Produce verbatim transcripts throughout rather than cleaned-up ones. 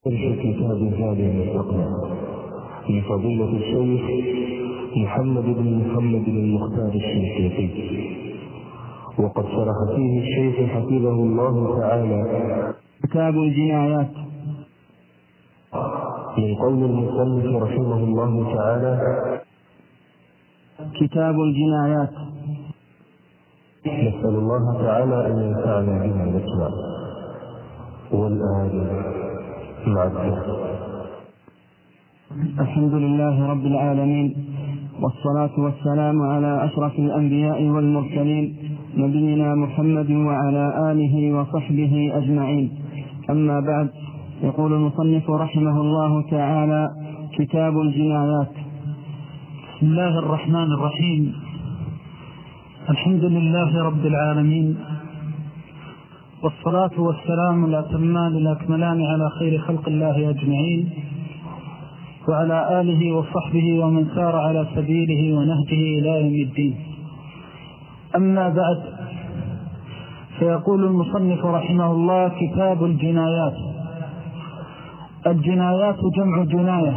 في كتاب هذا المستقبل لفضيلة الشيخ محمد بن محمد بن المختار الشنقيطي، وقد شرح فيه الشيخ حفظه الله تعالى كتاب الجنايات. من قول المصنف رحمه الله تعالى: كتاب الجنايات. نسأل الله تعالى أن ينفعنا بما نسمع والآن مع الدرس. الحمد لله رب العالمين، والصلاة والسلام على أشرف الأنبياء والمرسلين، نبينا محمد وعلى آله وصحبه أجمعين. أما بعد، يقول المصنف رحمه الله تعالى: كتاب الجنايات. بسم الله الرحمن الرحيم. الحمد لله رب العالمين، والصلاة والسلام الأتمان الأكملان على خير خلق الله أجمعين، وعلى آله وصحبه ومن سار على سبيله ونهجه إلى يوم الدين. أما بعد، فيقول المصنف رحمه الله: كتاب الجنايات. الجنايات جمع جناية،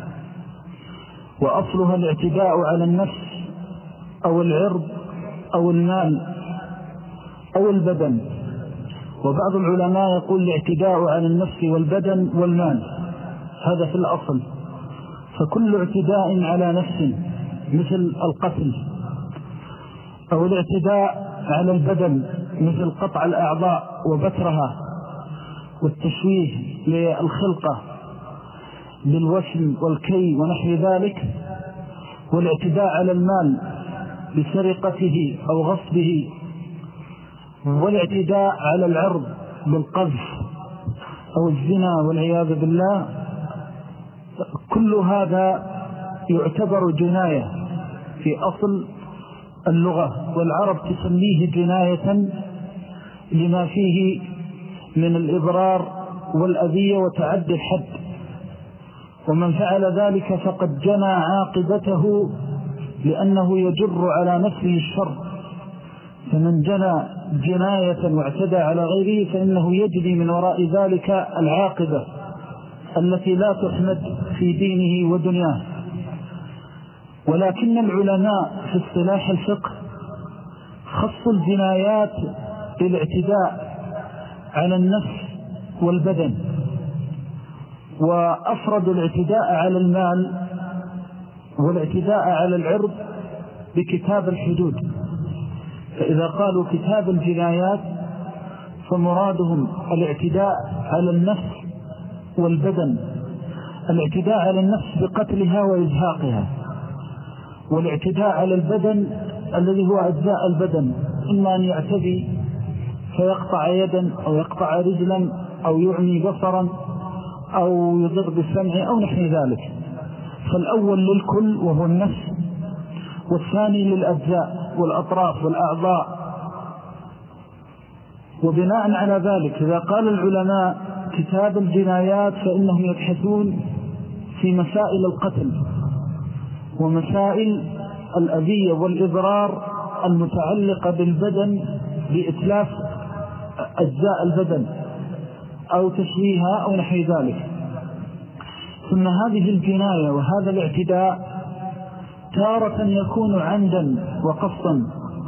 وأصلها الاعتداء على النفس أو العرض أو المال أو البدن، وبعض العلماء يقول الاعتداء على النفس والبدن والمال، هذا في الأصل. فكل اعتداء على نفس مثل القتل، أو الاعتداء على البدن مثل قطع الأعضاء وبترها والتشويه للخلقة بالوشم والكي ونحو ذلك، والاعتداء على المال بسرقته أو غصبه، والاعتداء على العرض بالقذف أو الزنا والعياذ بالله، كل هذا يعتبر جناية في أصل اللغة، والعرب تسميه جناية لما فيه من الإضرار والأذية وتعدي الحد. ومن فعل ذلك فقد جنى عاقبته لأنه يجر على نفسه الشر، فمن جنى جناية واعتدى على غيره فإنه يجري من وراء ذلك العاقبة التي لا تحمد في دينه ودنياه. ولكن العلماء في اصطلاح الفقه خصوا الجنايات بالاعتداء على النفس والبدن، وأفردوا الاعتداء على المال والاعتداء على العرض بكتاب الحدود. فإذا قالوا كتاب الجنايات فمرادهم الاعتداء على النفس والبدن، الاعتداء على النفس بقتلها وإزهاقها، والاعتداء على البدن الذي هو أجزاء البدن، إما أن يعتدي فيقطع يدا أو يقطع رجلا أو يعمي بصرا أو يضر بالسمع أو نحو ذلك. فالأول للكل وهو النفس، والثاني للأجزاء والأطراف والأعضاء. وبناء على ذلك إذا قال العلماء كتاب الجنايات فإنهم يبحثون في مسائل القتل ومسائل الأذية والإضرار المتعلقة بالبدن بإتلاف أجزاء البدن أو تشويهها أو نحو ذلك. ثم هذه الجناية وهذا الاعتداء تارة يكون عمدا وقصدا،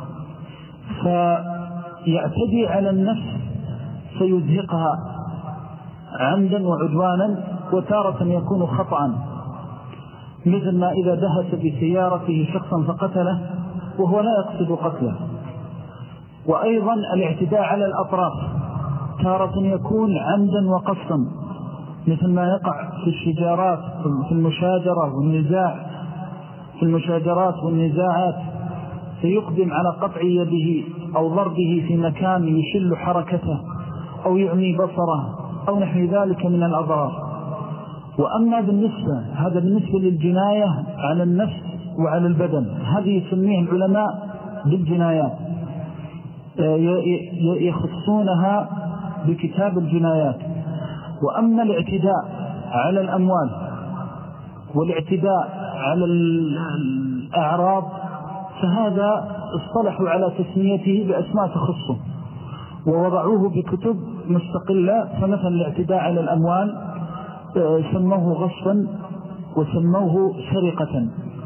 فيعتدي على النفس فيزهقها عمدا وعدوانا، وتارة يكون خطأ، مثل ما إذا دهس بسيارته شخصا فقتله وهو لا يقصد قتله. وأيضا الاعتداء على الأطراف تارة يكون عمدا وقصدا، مثل ما يقع في الشجارات في المشاجرة والنزاع في المشاجرات والنزاعات، فيقدم على قطع يده أو ضربه في مكان يشل حركته أو يعمي بصره أو نحو ذلك من الأضرار. وأما بالنسبة هذا بالنسبة للجناية على النفس وعلى البدن، هذه يسميه العلماء بالجنايات، يخصونها بكتاب الجنايات. وأما الاعتداء على الأموال والاعتداء على الأعراض فهذا اصطلحوا على تسميته بأسماء تخصه ووضعوه بكتب مستقلة. فمثلا الاعتداء على الأموال سموه غصبا وسموه سرقة.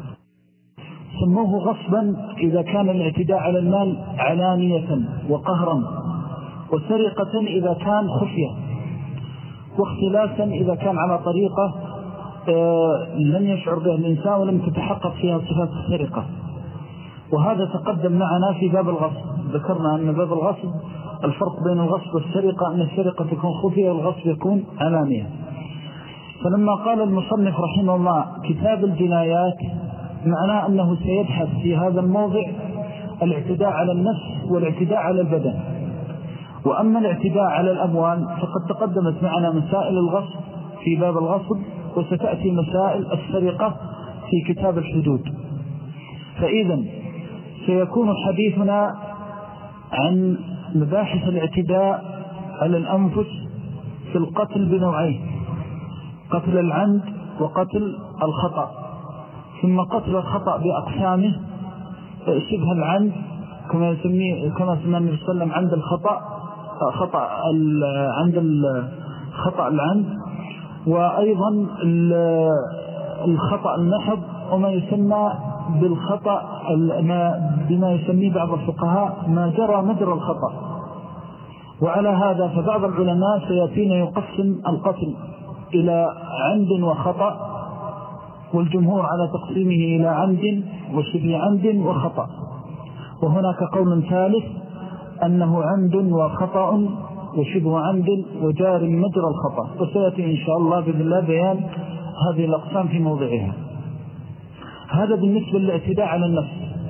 سموه غصبا إذا كان الاعتداء على المال علانية وقهرا، وسرقة إذا كان خفية، واختلاسا إذا كان على طريقة لم يشعر به الإنسان ولم تتحقق فيها صفات السرقة. وهذا تقدم معنا في باب الغصب، ذكرنا أن باب الغصب الفرق بين الغصب والسرقة أن السرقة تكون خفية والغصب يكون علانية. فلما قال المصنف رحمه الله كتاب الجنايات، معناه أنه سيبحث في هذا الموضع الاعتداء على النفس والاعتداء على البدن. وأما الاعتداء على الأموال فقد تقدمت معنا مسائل الغصب في باب الغصب، وستأتي مسائل السرقة في كتاب الحدود. فإذا سيكون حديثنا عن مباحث الاعتداء على الأنفس في القتل بنوعين: قتل العمد وقتل الخطأ. ثم قتل الخطأ بأقسامه: شبه العمد كما يسميه كما سمى النبي صلى الله عليه وسلم عند الخطأ، خطأ عند الخطأ العمد، وأيضا الخطأ المحض، وما يسمى بالخطأ بما يسميه بعض الفقهاء ما جرى مجرى الخطأ. وعلى هذا فبعض العلماء سيأتين يقسم القتل إلى عمد وخطأ، والجمهور على تقسيمه إلى عمد وشبه عمد وخطأ. وهناك قول ثالث أنه عمد وخطأ وشبه عمد وجار مجرى الخطأ، وسيأتي إن شاء الله بإذن الله بيان هذه الأقسام في موضعها. هذا بالنسبة للاعتداء على النفس.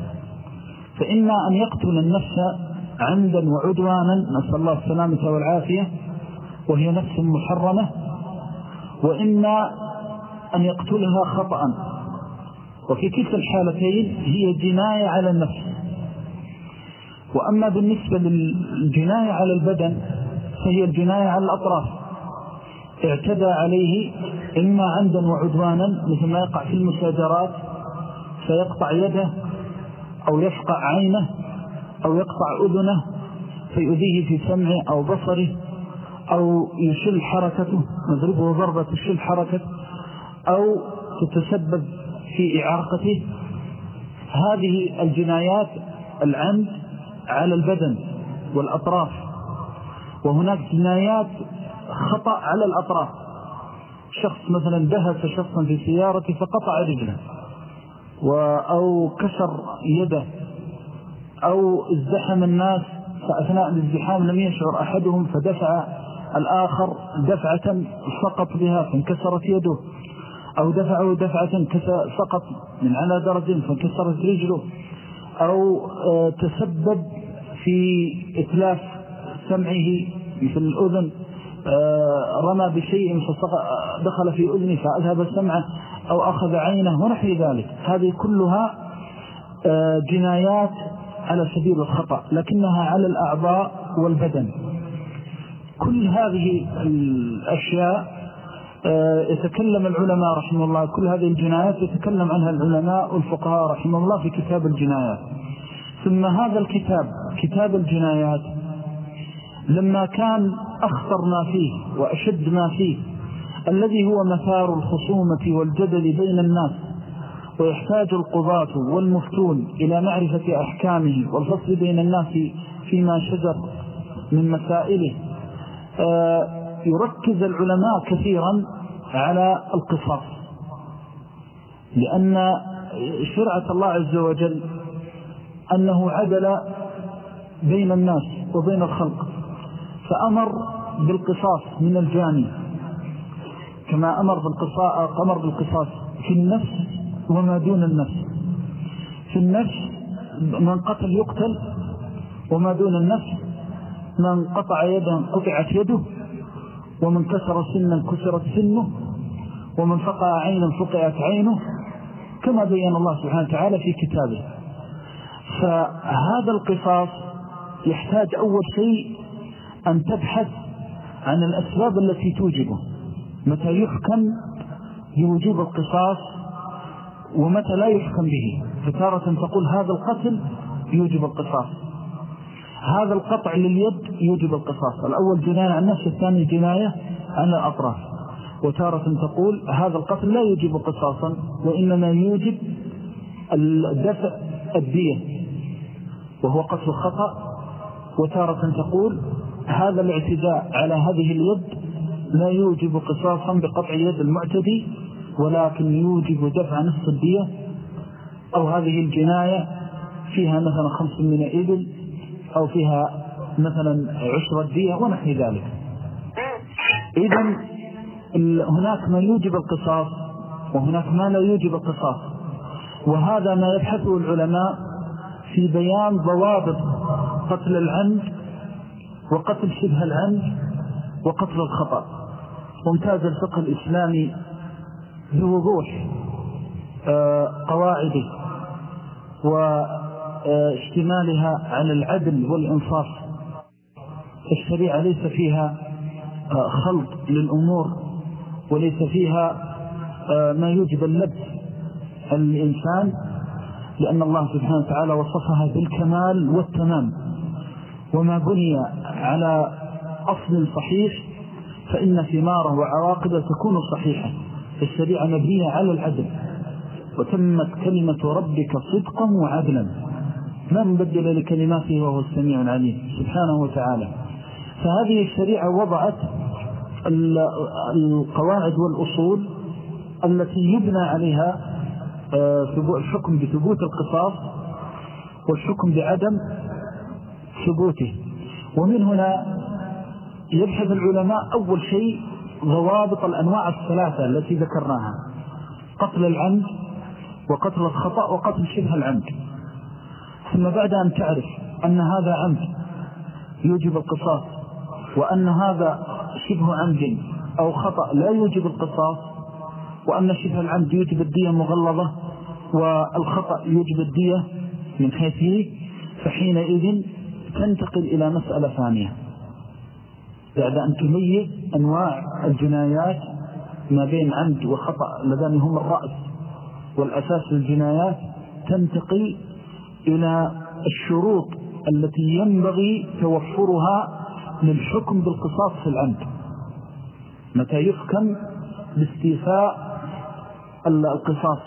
فإما أن يقتل النفس عمدا وعدوانا، نسأل الله السلامة والعافية، وهي نفس محرمة، وإما أن يقتلها خطأ، وفي كلتا الحالتين هي جناية على النفس. وأما بالنسبة للجناية على البدن فهي الجناية على الأطراف، اعتدى عليه إما عمدا وعدوانا مثل ما يقع في المساجرات، فيقطع يده أو يفقع عينه أو يقطع أذنه فيؤذيه في سمعه أو بصره، أو يشل حركته، نضربه ضربة تشل حركته، أو تتسبب في إعاقته. هذه الجنايات العمد على البدن والأطراف. وهناك جنايات خطأ على الأطراف، شخص مثلا دهس شخصا في سيارته فقطع رجله، أو كسر يده، أو ازدحم الناس فأثناء الازدحام لم يشعر أحدهم فدفع الآخر دفعة سقط بها فانكسرت يده، أو دفعه دفعة سقط من على درج فانكسرت رجله، أو تسبب في إتلاف سمعه مثل الأذن، رمى بشيء فدخل في أذنه فأذهب سمعه، أو أخذ عينه ونحو ذلك. هذه كلها جنايات على سبيل الخطأ، لكنها على الأعضاء والبدن. كل هذه الأشياء يتكلم العلماء رحمه الله، كل هذه الجنايات يتكلم عنها العلماء والفقهاء رحمه الله في كتاب الجنايات. ثم هذا الكتاب كتاب الجنايات لما كان أخطر ما فيه وأشد ما فيه، الذي هو مثار الخصومة والجدل بين الناس، ويحتاج القضاة والمفتون إلى معرفة أحكامه والفصل بين الناس فيما شجر من مسائله، يركز العلماء كثيرا على القصاص، لأن شرعة الله عز وجل أنه عدل بين الناس وبين الخلق، فأمر بالقصاص من الجاني، كما أمر بالقصاص, أمر بالقصاص في النفس وما دون النفس. في النفس من قتل يقتل، وما دون النفس من قطع يدا قطعت يده، ومن كسر سنا كسرت سنه، ومن فقع عينا فقعت عينه، كما بيّن الله سبحانه وتعالى في كتابه. فهذا القصاص يحتاج أول شيء أن تبحث عن الأسباب التي توجبه، متى يحكم بوجوب القصاص ومتى لا يحكم به. فتارة تقول هذا القتل يوجب القصاص، هذا القطع لليد يوجب القصاص. الأول جناية عن النفس، الثاني جناية عن الأطراف. وتارة تقول هذا القتل لا يوجب قصاصا وإنما يوجب الدفع الدية وهو قتل الخطأ. وتارة تقول هذا الاعتداء على هذه اليد لا يوجب قصاصا بقطع يد المعتدي ولكن يوجب دفع نصف الدية، أو هذه الجناية فيها مثلا خمس من إبل أو فيها مثلا عشر الدية ونحو ذلك. إذن هناك ما يوجب القصاص وهناك ما لا يوجب القصاص، وهذا ما يبحثه العلماء في بيان ضوابط قتل العمد وقتل شبه العمد وقتل الخطأ. وامتاز الفقه الإسلامي بوضوح قواعده واشتمالها على العدل والإنصاف. الشريعة ليس فيها خلط للأمور وليس فيها ما يوجب اللبس الإنسان، لأن الله سبحانه وتعالى وصفها بالكمال والتمام. وما بني على أصل صحيح فإن ثماره وعواقبه تكون صحيحة. الشريعة مبنية على العدل، وتمت كلمة ربك صدقا وعدلا لا مبدل لكلماته وهو السميع العليم سبحانه وتعالى. فهذه الشريعة وضعت القواعد والأصول التي يبنى عليها الحكم بثبوت القصاص والحكم بعدم ثبوته. ومن هنا يبحث العلماء أول شيء ضوابط الأنواع الثلاثة التي ذكرناها: قتل العمد وقتل الخطأ وقتل شبه العمد. ثم بعد أن تعرف أن هذا عمد يوجب القصاص وأن هذا شبه عمد أو خطأ لا يوجب القصاص، وأن شبه العمد يوجب الدية مغلظة والخطأ يوجب الدية من حيثه، فحينئذ تنتقل إلى مسألة ثانية بعد أن تميز أنواع الجنايات ما بين عمد وخطأ اللذان هم الرأس والأساس للجنايات، تنتقل إلى الشروط التي ينبغي توفرها للحكم بالقصاص في العمد. متى يحكم باستيفاء القصاص؟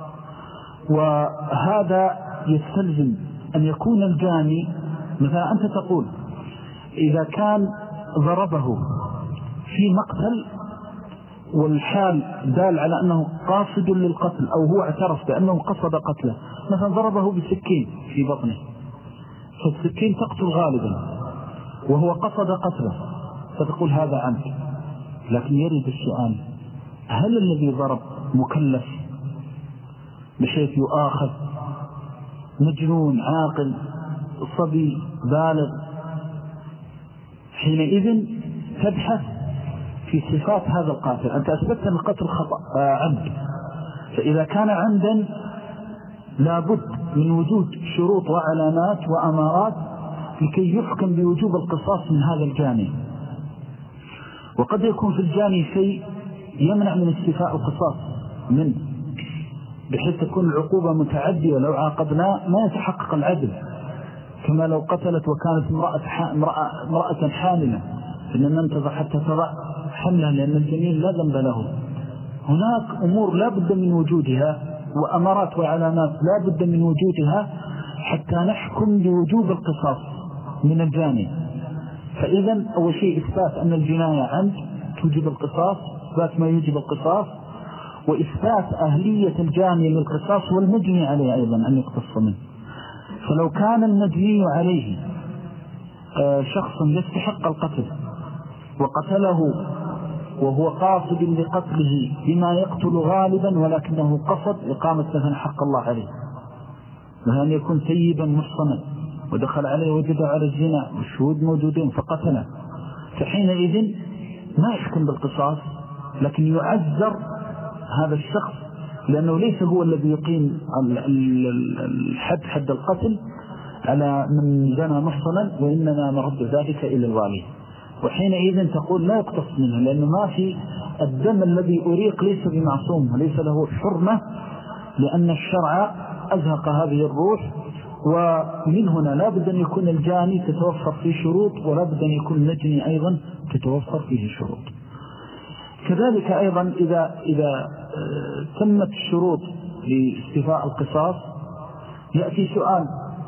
وهذا يستلزم أن يكون الجاني، مثلا أنت تقول إذا كان ضربه في مقتل والحال دال على أنه قاصد للقتل أو هو اعترف بأنه قصد قتله، مثلا ضربه بسكين في بطنه، فالسكين تقتل غالبا وهو قصد قتله، فتقول هذا عمد. لكن يريد السؤال: هل الذي ضرب مكلف بحيث يؤاخذ، مجنون عاقل صبي بالغ؟ حينئذ تبحث في صفات هذا القاتل. أنت أثبتت أن القتل خطأ عمد، فإذا كان عمدا لابد من وجود شروط وعلامات وأمارات لكي يحكم بوجوب القصاص من هذا الجاني. وقد يكون في الجاني شيء يمنع من استيفاء القصاص منه، بحيث تكون العقوبة متعدية، لو عاقبنا ما يتحقق العدل، كما لو قتلت وكانت امرأة, امرأة, امرأة حاملة فإن ننتظر حتى تضع حملا لأن الجنين لا ذنب له. هناك أمور لا بد من وجودها وأمارات وعلامات لا بد من وجودها حتى نحكم بوجوب القصاص من الجاني. فإذا أول شيء إثبات أن الجناية عمد توجب القصاص، إثبات ما يوجب القصاص، وإثبات أهلية الجاني للقصاص والمجني عليه أيضا أن يقتص منه. فلو كان المجني عليه شخص يستحق القتل وقتله وهو قاصد لقتله بما يقتل غالبا ولكنه قصد إقامة مثلا حق الله عليه، وأن يكون سيبا محصنا ودخل عليه وجد على الزنا والشهود موجودين فقتله، فحينئذ ما يحكم بالقصاص لكن يعذر هذا الشخص، لأنه ليس هو الذي يقيم الحد حد القتل على من زنى محصنا، وإنما مرد ذلك إلى الوالي. وحينئذ تقول لا يقتص منه، لأنه ما في الدم الذي أريق ليس بمعصوم وليس له حرمة، لأن الشرع أزهق هذه الروح. ومن هنا لا بد أن يكون الجاني تتوفر فيه شروط، ولا بد أن يكون المجني أيضا تتوفر فيه شروط. كذلك أيضا إذا, إذا تمت الشروط لاستيفاء القصاص يأتي سؤال،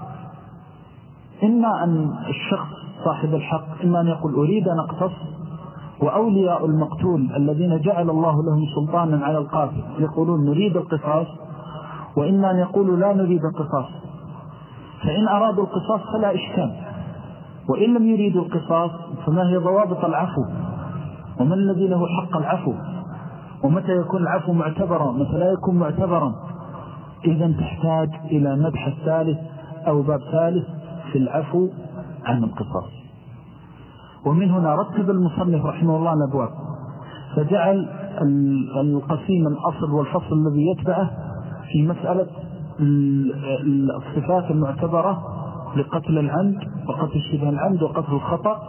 إما أن الشخص صاحب الحق إما أن يقول أريد أن أقتص، وأولياء المقتول الذين جعل الله لهم سلطانا على القاتل يقولون نريد القصاص، وإما أن يقولوا لا نريد القصاص. فإن أرادوا القصاص فلا إشكال، وإن لم يريدوا القصاص فما هي ضوابط العفو، ومن الذي له حق العفو، ومتى يكون العفو معتبرا متى لا يكون معتبرا. إذن تحتاج إلى مبحث ثالث أو باب ثالث في العفو عن القصاص. ومن هنا رتب المصنف رحمه الله الأبواب، فجعل القسيم الأصل والفصل الذي يتبعه في مسألة الصفات المعتبرة لقتل العمد وقتل شبه العمد وقتل الخطأ،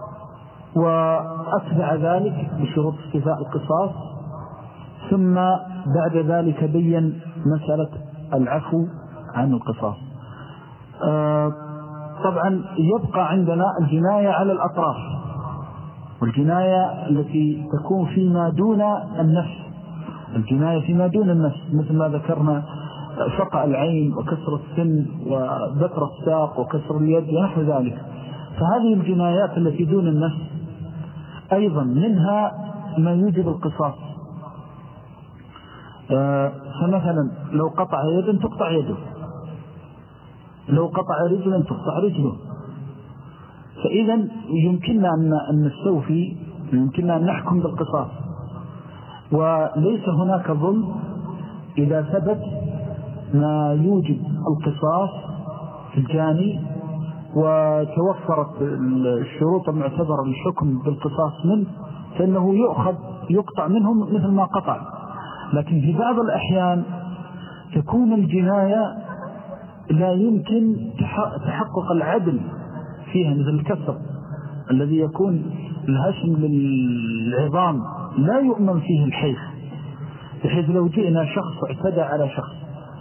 وأتبع ذلك بشروط استيفاء القصاص، ثم بعد ذلك بين مسألة العفو عن القصاص. آه طبعا يبقى عندنا الجناية على الأطراف، والجناية التي تكون فيما دون النفس، الجناية فيما دون النفس مثل ما ذكرنا فقع العين وكسر السن وبتر الساق وكسر اليد ونحو ذلك. فهذه الجنايات التي دون النفس أيضا منها ما يوجب القصاص. آه فمثلا لو قطع يدا تقطع يده، لو قطع رجلا تقطع رجله. فإذا يمكننا أن نستوفي، يمكننا أن نحكم بالقصاص، وليس هناك ظلم إذا ثبت ما يوجب القصاص في الجاني وتوفرت الشروط المعتبرة للحكم بالقصاص منه، فإنه يؤخذ يقطع منهم مثل ما قطع. لكن في بعض الأحيان تكون الجناية لا يمكن تحقق العدل فيها، مثل الكسر الذي يكون الهشم للعظام لا يؤمن فيه الحيث، بحيث لو جئنا شخص اعتدى على شخص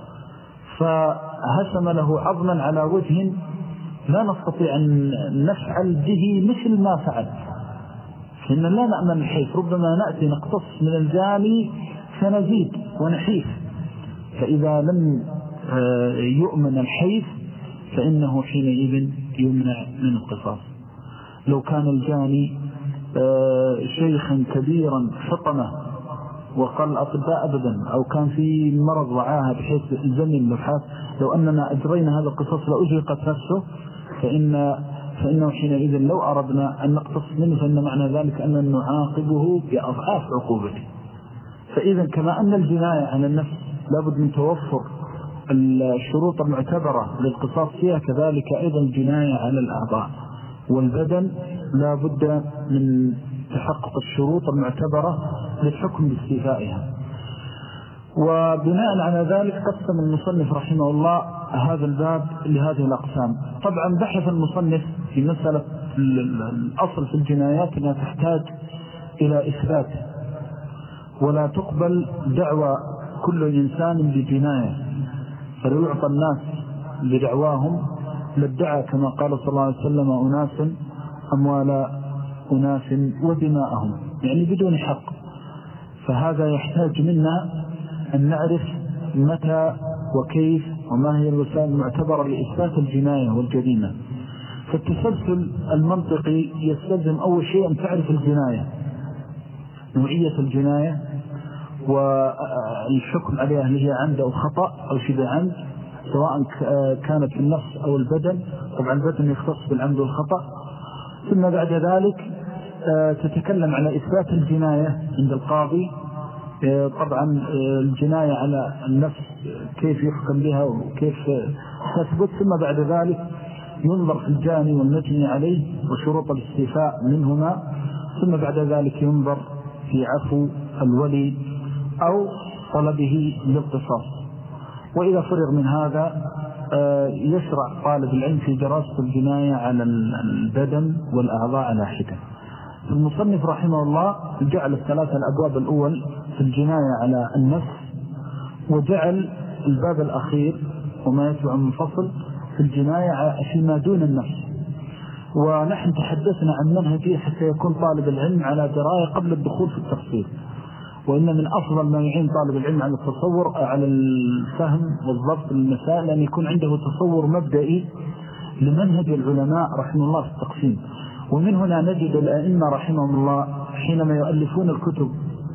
فهشم له عظما على وجه لا نستطيع أن نفعل به مثل ما فعل، فإن لا نأمن الحيث، ربما نأتي نقتص من الجاني فنزيد ونحيف. فإذا لم يؤمن الحيث فإنه حينئذ يمنع من القصاص. لو كان الجاني شيخا كبيرا فطمه وقال الأطباء أبدا، أو كان في مرض وعاها بحيث الزمن اللحاف، لو أننا أجرينا هذا القصاص لأجرقت نفسه، فإن فإنه حينئذ لو أردنا أن نقتص منه فإن معنى ذلك أن نعاقبه بأضعاف عقوبته. فإذا كما أن الجناية على النفس لابد من توفر الشروط المعتبرة للقصاص فيها، كذلك أيضا الجناية على الأعضاء والبدن لابد من تحقق الشروط المعتبرة للحكم باستيفائها. وبناء على ذلك قسم المصنف رحمه الله هذا الباب لهذه الأقسام. طبعا بحث المصنف في مسألة الأصل في الجنايات أنها تحتاج إلى إثبات، ولا تقبل دعوى كل إنسان بجناية، فلو يعطى الناس بدعواهم لادعى كما قال صلى الله عليه وسلم أناس أموال أناس ودماءهم، يعني بدون حق. فهذا يحتاج منا أن نعرف متى وكيف وما هي الوسائل المعتبرة لإثبات الجناية والجريمة. فالتسلسل المنطقي يستلزم أول شيء أن تعرف الجناية، نوعية الجناية والحكم عليها هل هي عمد أو خطأ أو شبه عمد، سواء كانت في النفس أو البدن. طبعا البدن يختص بالعمد والخطأ. ثم بعد ذلك تتكلم على إثبات الجناية عند القاضي. طبعا الجناية على النفس كيف يحكم بها وكيف تثبت. ثم بعد ذلك ينظر في الجاني والمجني عليه وشروط الاستيفاء منهما. ثم بعد ذلك ينظر في عفو الولي أو طلبه للقصاص. وإذا فرغ من هذا يشرع طالب العلم في دراسة الجناية على البدن والأعضاء على حدة. المصنف رحمه الله جعل الثلاثة الأبواب الأول في الجناية على النفس، وجعل الباب الأخير وما يتبع منفصل في الجناية فيما دون النفس. ونحن تحدثنا عن منهجي حتى يكون طالب العلم على دراية قبل الدخول في التفصيل. وإن من أفضل ما يعين طالب العلم على التصور على الفهم والضبط للمسائل أن يكون عنده تصور مبدئي لمنهج العلماء رحمه الله في التقسيم. ومن هنا نجد الأئمة رحمهم الله حينما يؤلفون الكتب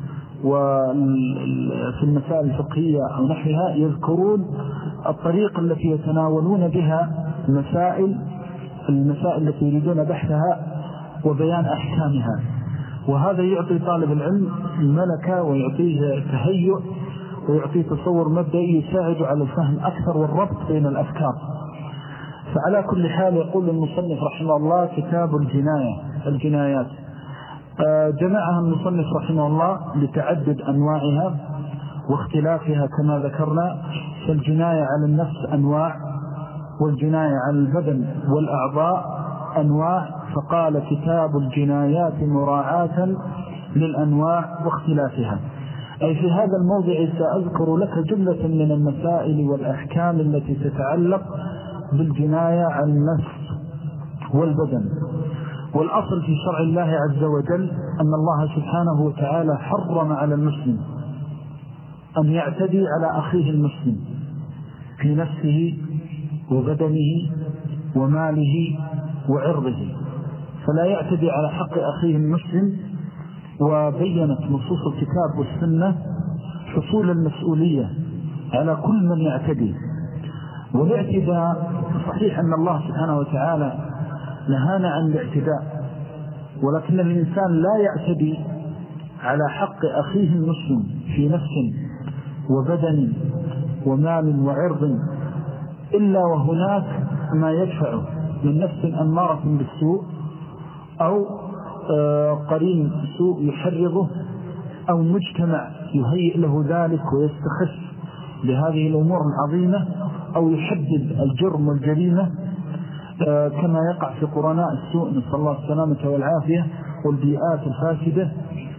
وفي المسائل الفقهية أو نحوها يذكرون الطريقة التي يتناولون بها مسائل المسائل التي يريدون بحثها وبيان أحكامها، وهذا يعطي طالب العلم ملكة ويعطيه تهيؤ ويعطيه تصور مبدئي يساعد على الفهم أكثر والربط بين الأفكار. فعلى كل حال يقول المصنف رحمه الله كتاب الجناية الجنايات جمعها المصنف رحمه الله لتعدد أنواعها واختلافها كما ذكرنا. فالجناية على النفس أنواع، والجناية على البدن والأعضاء أنواع، فقال كتاب الجنايات مراعاة للأنواع واختلافها. أي في هذا الموضع سأذكر لك جملة من المسائل والأحكام التي تتعلق بالجناية على النفس والبدن. والأصل في شرع الله عز وجل أن الله سبحانه وتعالى حرم على المسلم أن يعتدي على أخيه المسلم في نفسه وبدنه وماله وعرضه، فلا يعتدي على حق أخيه المسلم. وبينت نصوص الكتاب والسنة حصول المسؤولية على كل من يعتدي. والاعتداء صحيح أن الله سبحانه وتعالى نهانا عن الاعتداء، ولكن الإنسان لا يعتدي على حق أخيه المسلم في نفس وبدن ومال وعرض إلا وهناك ما يدفعه من نفس أمارة بالسوء أو قرين سوء يحرضه أو مجتمع يهيئ له ذلك ويستخف بهذه الأمور العظيمة أو يحدد الجرم والجريمة كما يقع في قرناء السوء نسأل الله السلامة والعافية والبيئات الفاسدة.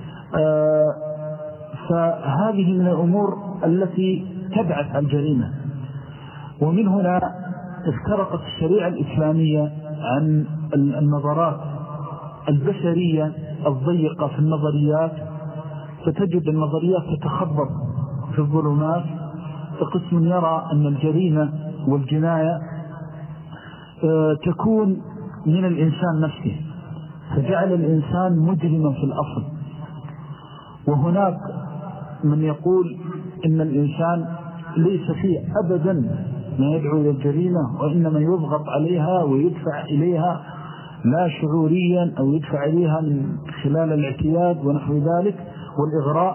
فهذه من الأمور التي تبعث الجريمة. ومن هنا افترقت الشريعة الإسلامية عن النظرات البشرية الضيقة في النظريات، فتجد النظريات تتخبط في الظلمات. فقسم يرى أن الجريمة والجناية تكون من الإنسان نفسه، فجعل الإنسان مجرما في الأصل. وهناك من يقول إن الإنسان ليس فيه أبدا ما يدعو إلى الجريمة، وإنما يضغط عليها ويدفع إليها لا شعوريا أو يدفع إليها من خلال الاعتياد ونحو ذلك والإغراء،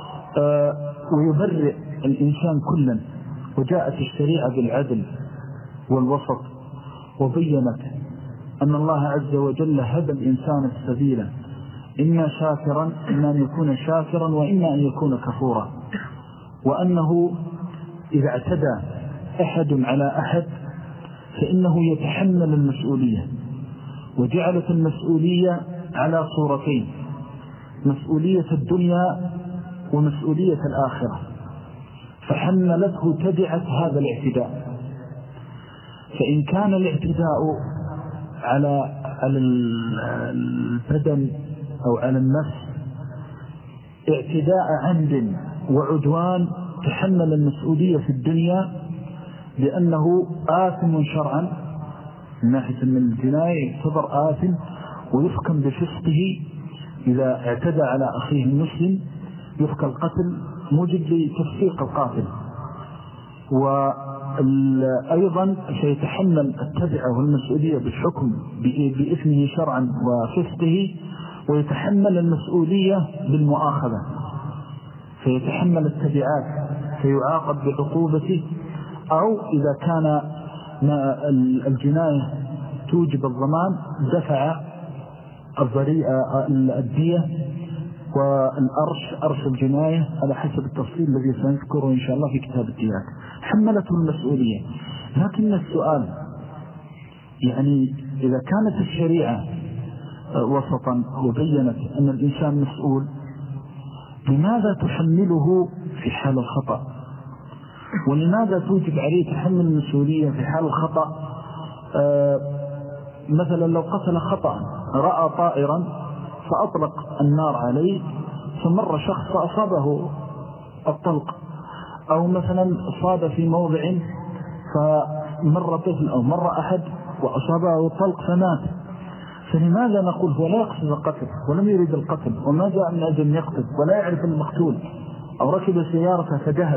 ويبرئ الإنسان كلا. وجاءت الشريعة بالعدل والوسط وبينت أن الله عز وجل هدى الإنسان السبيل، إما شاكرا إما أن يكون شاكرا وإما أن يكون كفورا، وأنه إذا اعتدى أحد على أحد فإنه يتحمل المسؤولية. وجعلت المسؤولية على صورتين: مسؤولية الدنيا ومسؤولية الآخرة، فحملته تبعة هذا الاعتداء. فإن كان الاعتداء على على البدن أو على النفس اعتداء عمد وعدوان، تحمل المسؤولية في الدنيا لأنه آثم شرعا من ناحية من الجناية، يعتبر آثم ويحكم بفسقه. إذا اعتدى على أخيه المسلم يحكى القتل موجب لتفسيق القاتل. وأيضا سيتحمل التبعة والمسؤولية بالحكم بإثمه شرعا وفسقه، ويتحمل المسؤولية بالمؤاخذة، فيتحمل التبعات فيعاقب بعقوبته. أو إذا كان الجناية توجب الضمان دفع الضريئة الدية والأرش أرش الجناية على حسب التفصيل الذي سنذكره إن شاء الله في كتاب الديات. حملته المسؤولية. لكن السؤال يعني إذا كانت الشريعة وسطا وبينت أن الإنسان مسؤول، لماذا تحمله في حال الخطأ؟ ولماذا توجب عليه تحمل المسؤولية في حال الخطأ؟ آه مثلا لو قتل خطأ، رأى طائرا فأطلق النار عليه فمر شخص فأصابه الطلق، أو مثلا صاد في موضع فمر طفل أو مر أحد وأصابه الطلق فمات، فلماذا نقول هو لا يقصد القتل ولم يريد القتل وما جاء من أجل يقتل ولا يعرف المقتول، أو ركب سيارته فجهز؟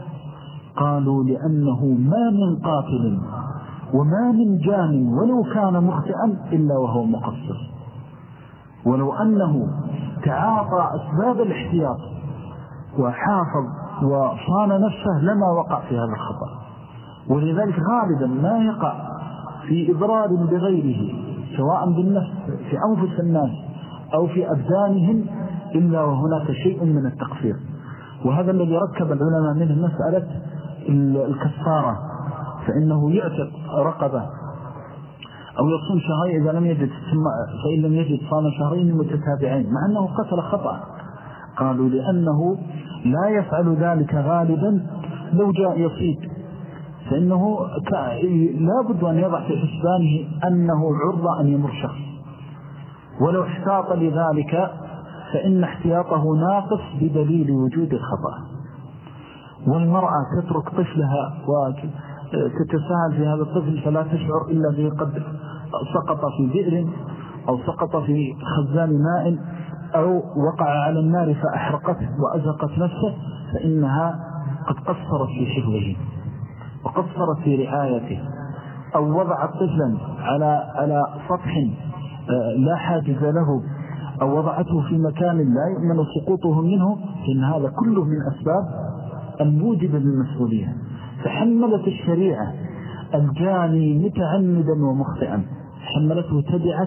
قالوا لأنه ما من قاتل وما من جان ولو كان مخطئا إلا وهو مقصر، ولو أنه تعاطى أسباب الاحتياط وحافظ وصان نفسه لما وقع في هذا الخطأ. ولذلك غالبا ما يقع في إضرار بغيره سواء بالنفس في أنفس الناس أو في أبدانهم إلا وهناك شيء من التقصير. وهذا الذي ركب العلماء منه مسألة الكفارة، فإنه يعتق رقبة أو يصوم شهرين إذا لم يجد، فإن لم يجد صام شهرين متتابعين مع أنه قتل خطأ. قالوا لأنه لا يفعل ذلك غالبا لو جاء يصيد، فإنه لا بد أن يضع في حسبانه أنه عرض أن يمر شخص، ولو احتاط لذلك فإن احتياطه ناقص بدليل وجود الخطأ. والمرأة تترك طفلها وتتساهل في هذا الطفل فلا تشعر إلا به قد سقط في بئر أو سقط في خزان ماء أو وقع على النار فأحرقته وأزقت نفسه، فإنها قد قصرت في حفظه وقصرت في رعايته، أو وضعت طفلا على على سطح لا حاجز له، أو وضعته في مكان لا يؤمن سقوطه منه، فإن هذا كله من أسباب الموجبة للمسؤولية. فحملت الشريعة الجاني متعمدا ومخطئا، حملته تبعت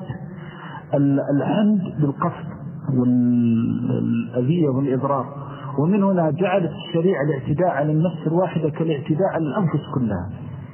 العمد بالقصد والأذية والإضرار. ومن هنا جعلت الشريعة الاعتداء على النفس الواحدة كالاعتداء على الأنفس كلها،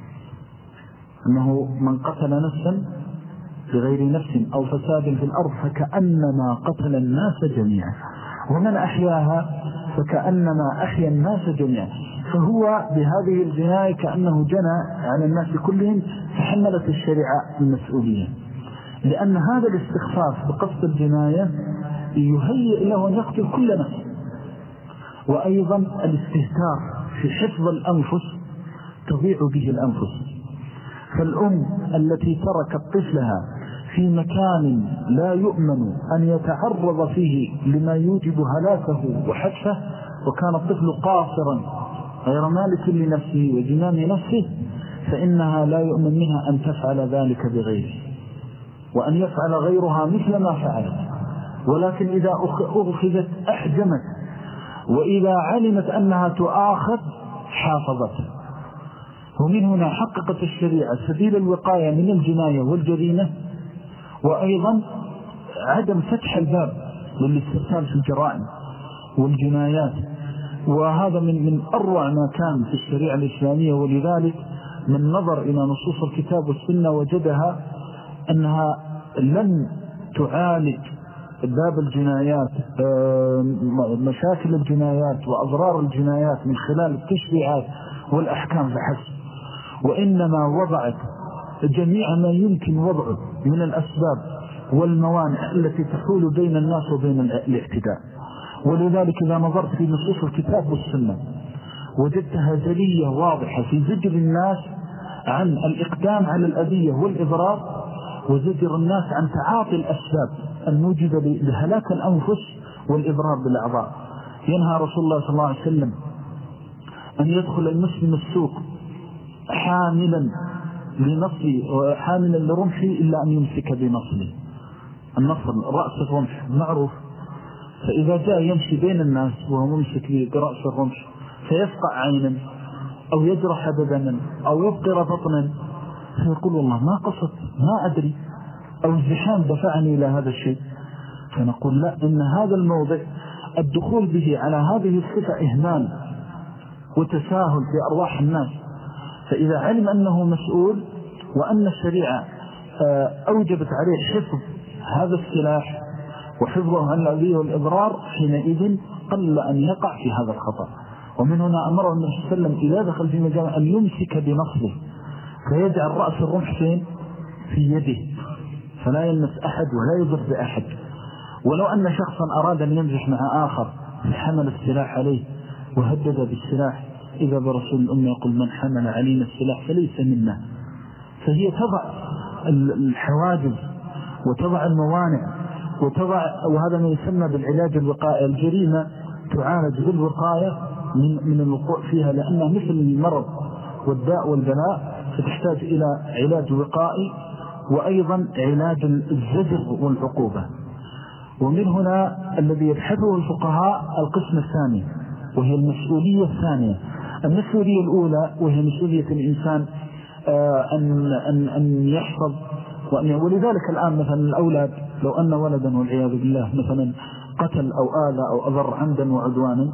أنه من قتل نفسا بغير نفس أو فساد في الأرض فكأنما قتل الناس جميعا، ومن أحياها فكأنما أحيا الناس جميعا. فهو بهذه الجناية كأنه جنى على الناس كلهم، فحملت الشريعة المسؤولية، لأن هذا الاستخفاف بقصد الجناية يهيئ له أن يقتل كل نفس. وأيضا الاستهتار في حفظ الأنفس تضيع به الأنفس. فالأم التي تركت طفلها في مكان لا يؤمن أن يتعرض فيه لما يوجب هلاكه وحتفه، وكان الطفل قاصرا غير مالك لنفسه وجنان نفسه، فإنها لا يؤمن منها أن تفعل ذلك بغيره، وأن يفعل غيرها مثل ما فعلت. ولكن إذا أخذت أحجمت، وإذا علمت أنها تؤاخذ حافظت. ومن هنا حققت الشريعة سبيل الوقاية من الجناية والجريمة، وأيضا عدم فتح الباب للاسترسال في الجرائم والجنايات. وهذا من من أروع ما كان في الشريعة الإسلامية. ولذلك من نظر إلى نصوص الكتاب والسنة وجدها أنها لن تعالج باب الجنايات، مشاكل الجنايات وأضرار الجنايات من خلال التشريعات والأحكام فحسب، وإنما وضعت جميع ما يمكن وضعه من الأسباب والموانع التي تحول بين الناس وبين الاعتداء. ولذلك إذا نظرت في نصوص الكتاب والسنة وجدتها جلية واضحة في زجر الناس عن الإقدام على الأذية والإضرار، وزجر الناس عن تعاطي الأسباب الموجبة لهلاك الأنفس والإضرار بالأعضاء. ينهى رسول الله صلى الله عليه وسلم أن يدخل المسلم السوق حاملا لنصلي وحاملا لرمحي إلا أن يمسك بنصلي. النصل رأس الرمح معروف، فإذا جاء يمشي بين الناس وهو ممسك برأس الرمح فيفقع عينا أو يجرح بدنا أو يبقر بطنا، فيقول والله ما قصد، ما أدري، أو الزحام دفعني إلى هذا الشيء. فنقول لا، إن هذا الموضع الدخول به على هذه الصفة إهمال وتساهل في أرواح الناس. فإذا علم أنه مسؤول وأن الشريعة أوجبت عليه حفظ هذا السلاح وحفظه عن الأذية والإضرار، حينئذ قل أن يقع في هذا الخطأ. ومن هنا أمر النبي صلى الله عليه وسلم إذا دخل في مجال أن يمسك بنصله، فيجعل رأس الرمح فين؟ في يده، فلا يلمس أحد ولا يضر بأحد. ولو أن شخصا أراد أن يمزح مع آخر حمل السلاح عليه وهدد بالسلاح، إذا برسول الأمة يقول من حمل علينا السلاح فليس منا. فهي تضع الحواجز وتضع الموانع وتضع، وهذا ما يسمى بالعلاج الوقائي. الجريمة تعالج بالوقاية من من الوقوع فيها، لأنها مثل المرض والداء والبلاء، فتحتاج إلى علاج وقائي وأيضا علاج الزجر والعقوبة. ومن هنا الذي يبحثه الفقهاء القسم الثاني، وهي المسؤولية الثانية. المسؤولية الأولى وهي مسؤولية الإنسان أن, أن, أن يحفظ وأن، ولذلك الآن مثلا الأولاد لو أن ولدا والعياذ بالله مثلا قتل أو آذى أو أضر عمدا وعدوانا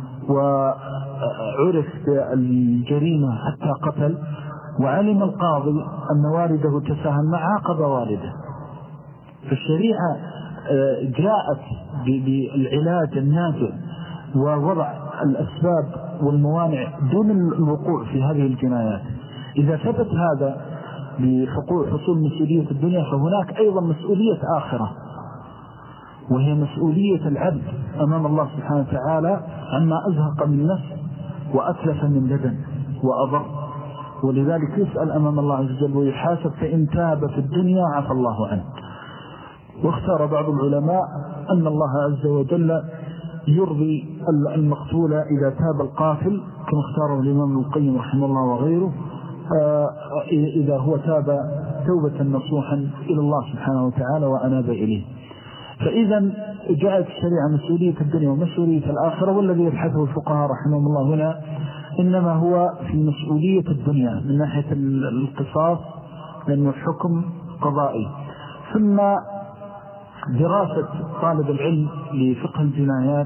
وعرف الجريمة حتى قتل، وعلم القاضي أن والده تساهم مع عاقب والده. فالشريعة جاءت بالعلاج النافع ووضع الأسباب والموانع دون الوقوع في هذه الجنايات. إذا ثبت هذا بحقوق حصول مسؤولية الدنيا، فهناك أيضا مسؤولية آخرة، وهي مسؤولية العبد أمام الله سبحانه وتعالى عما أزهق من نفس وأتلف من بدن وأضر، ولذلك يسأل أمام الله عز وجل ويحاسب، فإن تاب في الدنيا عفى الله عنه. واختار بعض العلماء أن الله عز وجل يرضي المقتول إذا تاب القاتل، كما اختاره الإمام القيم رحمه الله وغيره، إذا هو تاب توبة نصوحا إلى الله سبحانه وتعالى وأناب إليه. فإذا جاءت الشريعة مسؤولية الدنيا ومسؤولية الآخرة، والذي يبحثه الفقهاء رحمهم الله هنا إنما هو في مسؤولية الدنيا من ناحية القصاص، لأنه الحكم قضائي. ثم دراسة طالب العلم لفقه الجنايات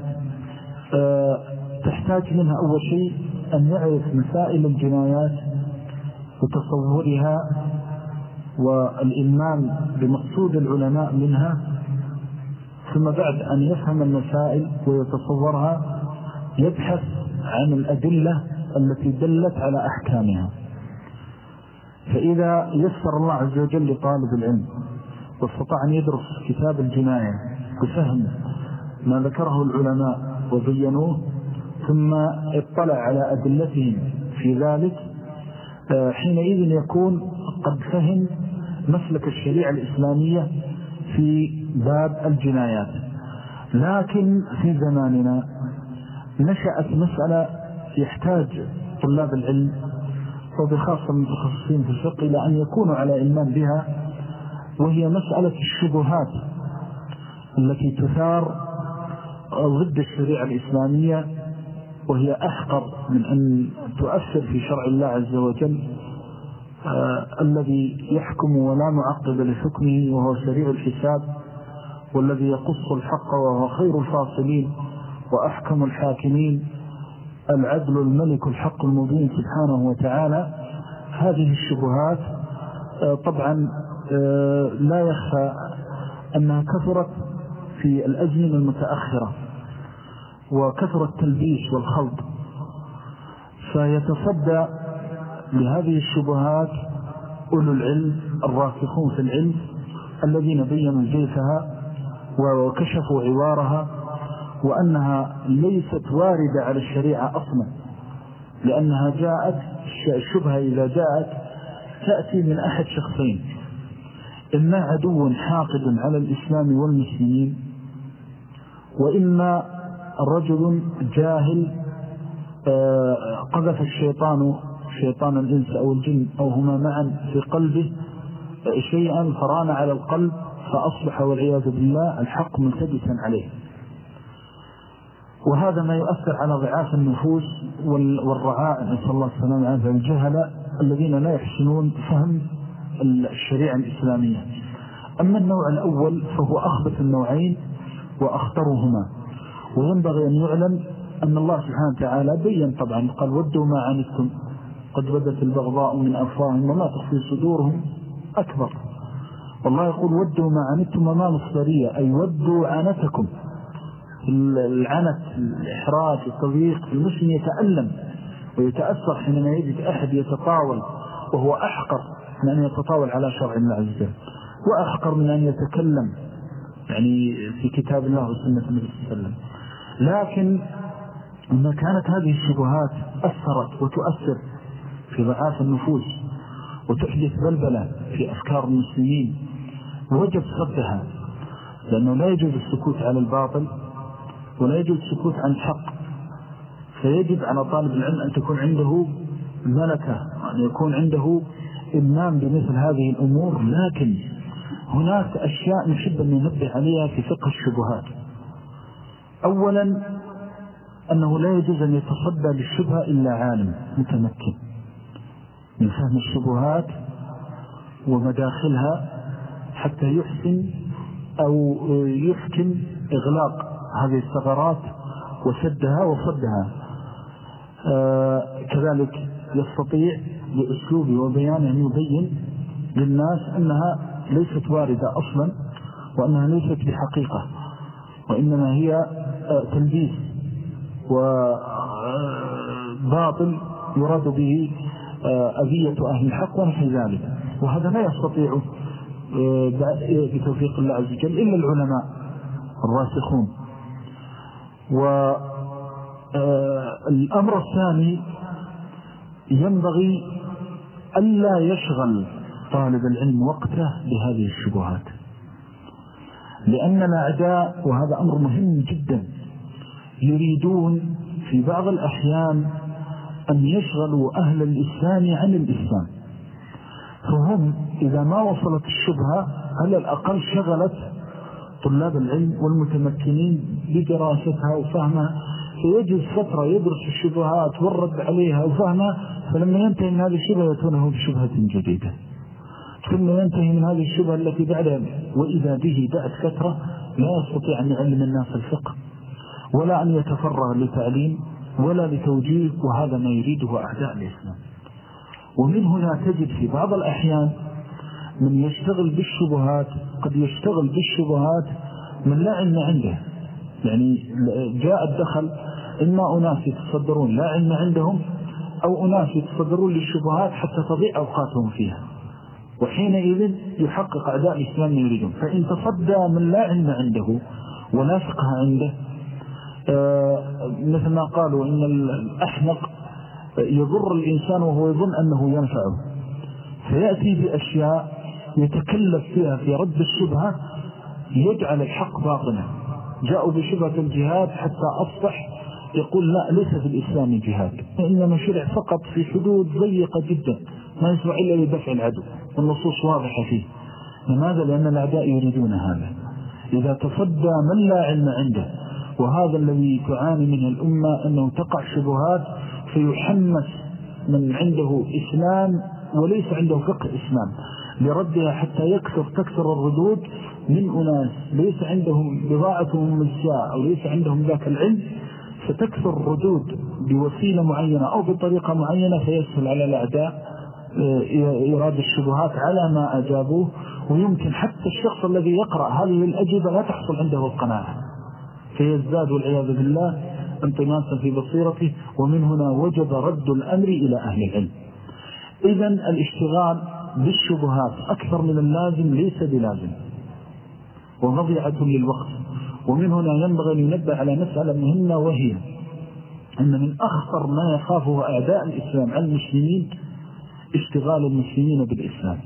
تحتاج منها أول شيء أن يعرف مسائل الجنايات وتصورها والإلمام بمقصود العلماء منها، ثم بعد أن يفهم المسائل ويتصورها يبحث عن الأدلة التي دلت على أحكامها. فإذا يسر الله عز وجل لطالب العلم واستطاع أن يدرس كتاب الجناية وفهم ما ذكره العلماء وبينوه، ثم اطلع على أدلتهم في ذلك، حينئذ يكون قد فهم مسلك الشريعة الإسلامية في باب الجنايات. لكن في زماننا نشأت مسألة يحتاج طلاب العلم وبخاصة المتخصصين في الفقه إلى أن يكونوا على إلمان بها، وهي مسألة الشبهات التي تثار ضد الشريعة الإسلامية، وهي أحقر من أن تؤثر في شرع الله عز وجل آه الذي يحكم ولا معقب لحكمه، وهو سريع الحساب، والذي يقص الحق وهو خير الفاصلين وأحكم الحاكمين، العدل الملك الحق المبين سبحانه وتعالى. هذه الشبهات آه طبعا آه لا يخفى أنها كثرت في الأزمنة المتأخرة، وكثر التلبيس والخلط، فيتصدى لهذه الشبهات أولو العلم الراسخون في العلم الذين بينوا جيفها وكشفوا عوارها، وأنها ليست واردة على الشريعة أصلا، لأنها جاءت الشبهة إذا جاءت تأتي من أحد شخصين: إما عدو حاقد على الإسلام والمسلمين، وإما رجل جاهل قذف الشيطان شيطان الإنس أو الجن أو هما معا في قلبه شيئا فران على القلب فأصبح والعياذ بالله الحق ملتبسا عليه. وهذا ما يؤثر على ضعاف النفوس والرعاء، نسأل الله السلامة عنه، الجهلة الذين لا يحسنون فهم الشريعة الإسلامية. أما النوع الأول فهو أخبث النوعين وأخطرهما، وينبغي أن يعلم أن الله سبحانه وتعالى بيّن طبعا، قال: ودوا ما عنتم قد بدت البغضاء من أفواههم وما تخفي صدورهم أكبر. والله يقول: ودوا ما عنتم وما مصدرية، أي ودوا عنتكم. العنت الإحراج التضييق، المسلم يتألم ويتأثر حينما يجد أحد يتطاول، وهو أحقر من أن يتطاول على شرع الله عز وجل، وأحقر من أن يتكلم يعني في كتاب الله وسنة النبي صلى الله عليه وسلم. لكن لما كانت هذه الشبهات أثرت وتؤثر في ضعاف النفوس وتحدث بلبلة في أفكار المسلمين، وجب صدها، لأنه لا يجوز السكوت على الباطل ولا يجوز السكوت عن الحق. فيجب على طالب العلم أن تكون عنده ملكة، أن يكون عنده إلمام بمثل هذه الأمور. لكن هناك أشياء نحب أن ننبه عليها في فقه الشبهات. أولا أنه لا يجوز أن يتصدى للشبهة إلا عالم متمكن من فهم الشبهات ومداخلها حتى يحسن أو يحكم إغلاق هذه الثغرات وسدها وصدها. آه كذلك يستطيع بأسلوبه وبيانه أن يبين للناس أنها ليست واردة أصلا، وأنها ليست بحقيقة، وإنما هي آه تلبيس وباطل يراد به آه أذية أهل الحق ونحو ذلك. وهذا لا يستطيع آه بتوفيق الله عز وجل إلا العلماء الراسخون. والأمر الثاني ينبغي ألا يشغل طالب العلم وقته بهذه الشبهات، لأن الأعداء، وهذا أمر مهم جدا، يريدون في بعض الأحيان أن يشغلوا أهل الإسلام عن الإسلام. فهم إذا ما وصلت الشبهة على الأقل شغلت طلاب العلم والمتمكنين بدراستها وفهمها، فيجلس فترة يدرس الشبهات والرد عليها وفهمها، فلما ينتهي من هذه الشبهة يتونه بشبهة جديدة، ثم ينتهي من هذه الشبهة التي بعدها، وإذا به بعد فترة لا يستطيع أن يعلم الناس الفقه ولا أن يتفرغ لتعليم ولا لتوجيه، وهذا ما يريده أعداء الإسلام. ومن هنا تجد في بعض الأحيان من يشتغل بالشبهات، قد يشتغل بالشبهات من لا علم عنده، يعني جاء الدخل إما أناس يتصدرون لا علم عندهم، أو أناس يتصدرون للشبهات حتى تضيع أوقاتهم فيها، وحينئذ يحقق أعداء الإسلام يريدون. فإن تصدى من لا علم عنده ولا فقه عنده، آه مثل ما قالوا إن الأحمق يضر الإنسان وهو يظن أنه ينفعه، فيأتي بأشياء يتكلف فيها في رد الشبهة يجعل الحق باطنا. جاءوا بشبهة الجهاد حتى أصبح يقول لا، ليس في الإسلام جهاد، إنما شرع فقط في حدود ضيقة جدا ما يسمع إلا لدفع العدو، والنصوص واضحة فيه. لماذا؟ لأن الأعداء يريدون هذا. إذا تصدى من لا علم عنده، وهذا الذي تعاني منه الأمة، أنه تقع شبهات فيحمس من عنده إسلام وليس عنده فقه إسلام لردها حتى يكثر تكثر الردود من أناس ليس عندهم بضاعتهم الزاء أو ليس عندهم ذاك العلم، فتكثر الردود بوسيلة معينة أو بطريقة معينة، فيسهل على الأعداء إيراد الشبهات على ما أجابوه. ويمكن حتى الشخص الذي يقرأ هذه الأجوبة لا تحصل عنده القناعة، فيزداد والعياذ بالله انطماسا في بصيرته. ومن هنا وجب رد الأمر إلى أهل العلم. إذن الاشتغال بالشبهات أكثر من اللازم ليس بلازم ومضيعة للوقت. ومن هنا ينبغي أن ينبه على مسألة مهمة، وهي أن من أخطر ما يخافه أعداء الإسلام عن المسلمين اشتغال المسلمين بالإسلام.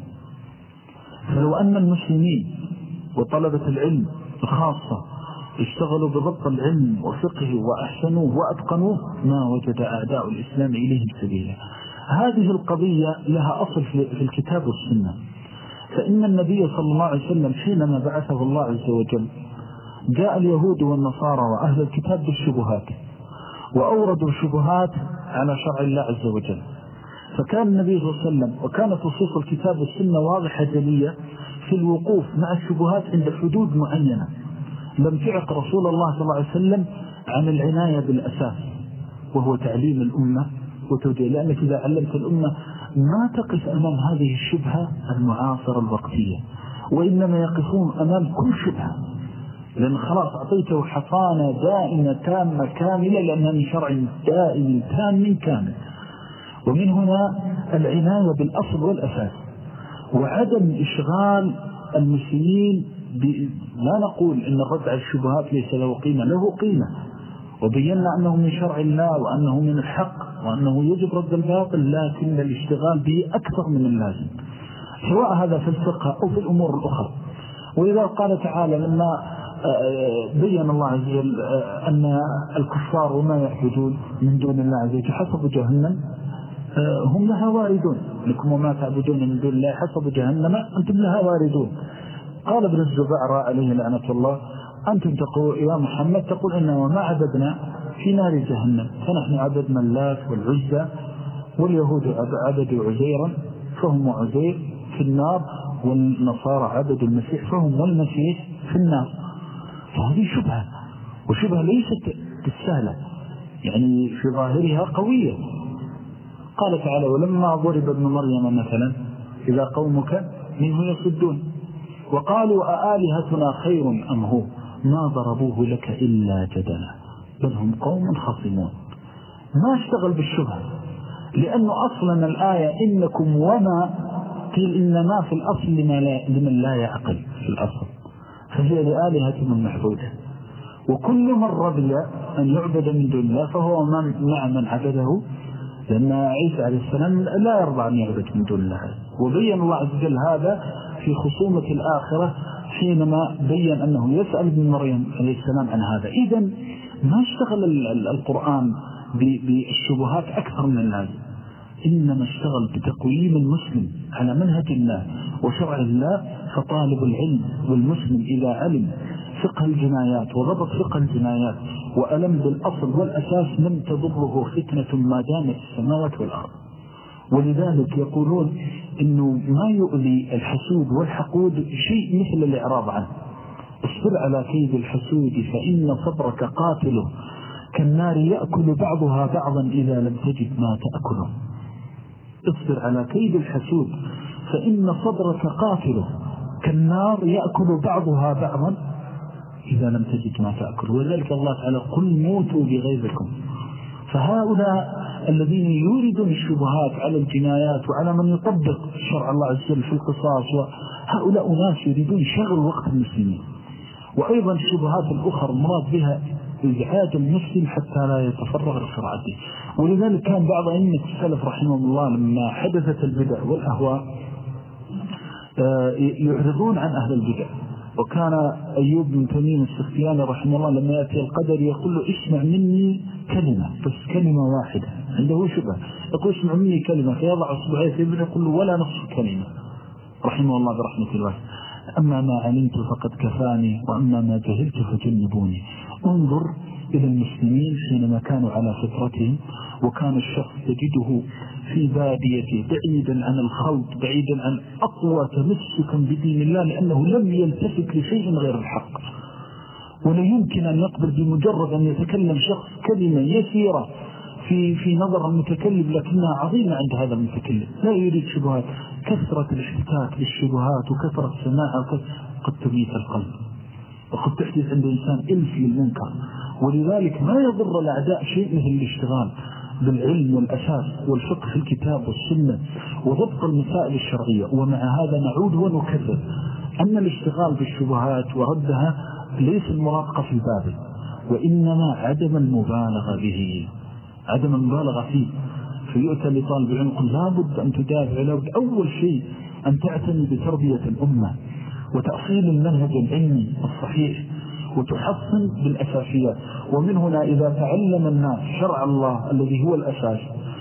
فلو أن المسلمين وطلبة العلم خاصة اشتغلوا بضبط العلم وفقه وأحسنوه وأتقنوه ما وجد أعداء الإسلام إليهم سبيلا. هذه القضية لها أصل في الكتاب والسنة. فإن النبي صلى الله عليه وسلم حينما بعثه الله عز وجل جاء اليهود والنصارى وأهل الكتاب بالشبهات، وأوردوا شبهات على شرع الله عز وجل. فكان النبي صلى الله عليه وسلم وكانت نصوص الكتاب والسنة واضحة جلية في الوقوف مع الشبهات عند حدود معينة. لم تعق رسول الله صلى الله عليه وسلم عن العناية بالأساس، وهو تعليم الأمة وتوجيه. لأنك إذا علمت الأمة ما تقف أمام هذه الشبهة المعاصرة الوقتية، وإنما يقفون أمام كل شبهة، لأن خلاص أعطيته حصانة دائمة تامة كاملة، لأنها من شرع دائم تام كامل. ومن هنا العناية بالأصل والأساس، وعدم إشغال المسلمين لا نقول إن الرد على الشبهات ليس له قيمة، له قيمة، وبينا أنه من شرع الله وأنه من الحق وأنه يجب رد الباطل، لكن الاشتغال به أكثر من اللازم، سواء هذا في الفقه أو في الأمور الأخرى. وإذا قال تعالى لما بيّن الله عز وجل أن الكفار وما يعبدون من دون الله عز وجل حسب جهنم هم لها واردون، لكم وما تعبدون من دون الله حسب جهنم أنتم لها واردون. قال ابن الزبعرة عليه لعنة الله: أنتم تقول يا محمد تقول إننا وما عبدنا في نار جهنم، فنحن عبدنا اللات والعزى، واليهود عبدوا عزيرا فهم عزير في النار، والنصارى عبدوا المسيح فهم والمسيح في النار. فهذه شبهة، وشبهة ليست بالسهلة، يعني في ظاهرها قوية. قال تعالى: ولما ضرب ابن مريم مثلا إذا قومك منه يصدون وقالوا أآلهتنا خير أم هو ما ضربوه لك إلا جدلا بل هم قوم خصمون. ما اشتغل بالشبهة، لأنه أصلا الآية إنكم وما قيل إنما في الأصل لمن لا يعقل في الأصل، فهي لآلهة من محدودة، وكل من رضي أن يعبد من دون الله فهو مع من عبده، لأن عيسى عليه السلام لا يرضى أن يعبد من دون الله. وبين الله عز وجل هذا في خصومة الآخرة حينما بين أنه يسأل ابن مريم عليه السلام عن هذا. إذن ما اشتغل القرآن بالشبهات أكثر من اللازم، إنما اشتغل بتقويم المسلم على منهج الله وشرع الله. فطالب العلم والمسلم إذا علم فقه الجنايات وضبط فقه الجنايات وألم بالأصل والأساس لم تضره فتنة ما دامت السماوات والأرض. ولذلك يقولون إنه ما يؤذي الحسود والحقود شيء مثل الإعراض عنه. اصبر على كيد الحسود فإن صبرك قاتله، كالنار يأكل بعضها بعضا إذا لم تجد ما تأكله. اصبر على كيد الحسود فإن صبرك قاتله، كالنار يأكل بعضها بعضا إذا لم تجد ما تأكل. وذلك الله تعالى: قل موتوا بغيظكم. فهؤلاء الذين يوردون الشبهات على الجنايات وعلى من يطبق شرع الله عز وجل في القصاص، وهؤلاء ناس يريدون شغل وقت المسلمين. وأيضا الشبهات الأخرى مراد بها إزعاج المسلم حتى لا يتفرغ لشرعته. ولذلك كان بعض أئمة السلف رحمه الله لما حدثت البدع والأهواء يعرضون عن أهل البدع. وكان أيوب بن تميم السختياني رحمه الله لما يأتي القدر يقول له: اسمع مني كلمة، بس كلمة واحدة، عنده شبه، يقول: اسمع مني كلمة، فيضع أصبعيه في ابنه يقول له: ولا نصف كلمة، رحمه الله برحمة الله. أما ما علمت فقد كفاني، وأما ما جهلت فجنبوني. انظر إلى المسلمين حينما كانوا على فطرتهم، وكان الشخص تجده في باديته بعيدا عن الخلط، بعيدا عن أقوى تمسكا بدين الله، لأنه لم يلتفت لشيء غير الحق. ولا يمكن أن يقبل بمجرد أن يتكلم شخص كلمة يسيرة في في نظر المتكلم لكنها عظيمة عند هذا المتكلم، لا يريد شبهات. كثرة الاحتكاك للشبهات وكثرة سماعها قد تميت القلب، وقد تحدث عند الإنسان إلف للمنكر. ولذلك ما يضر الأعداء شيء مثل الاشتغال بالعلم والأساس والفقه في الكتاب والسنة وضبط المسائل الشرعية. ومع هذا نعود ونكرر أن الاشتغال بالشبهات وردها ليس المراقة في بابه، وإنما عدم المبالغة به، عدم المبالغة فيه. فيؤتى لطالب العلم يقول: لا بد أن تدافع، لا بد أول شيء أن تعتني بتربية الأمة وتأصيل المنهج العلمي الصحيح، وتحصن بالأساسيات. ومن هنا إذا تعلم الناس شرع الله الذي هو الأساس،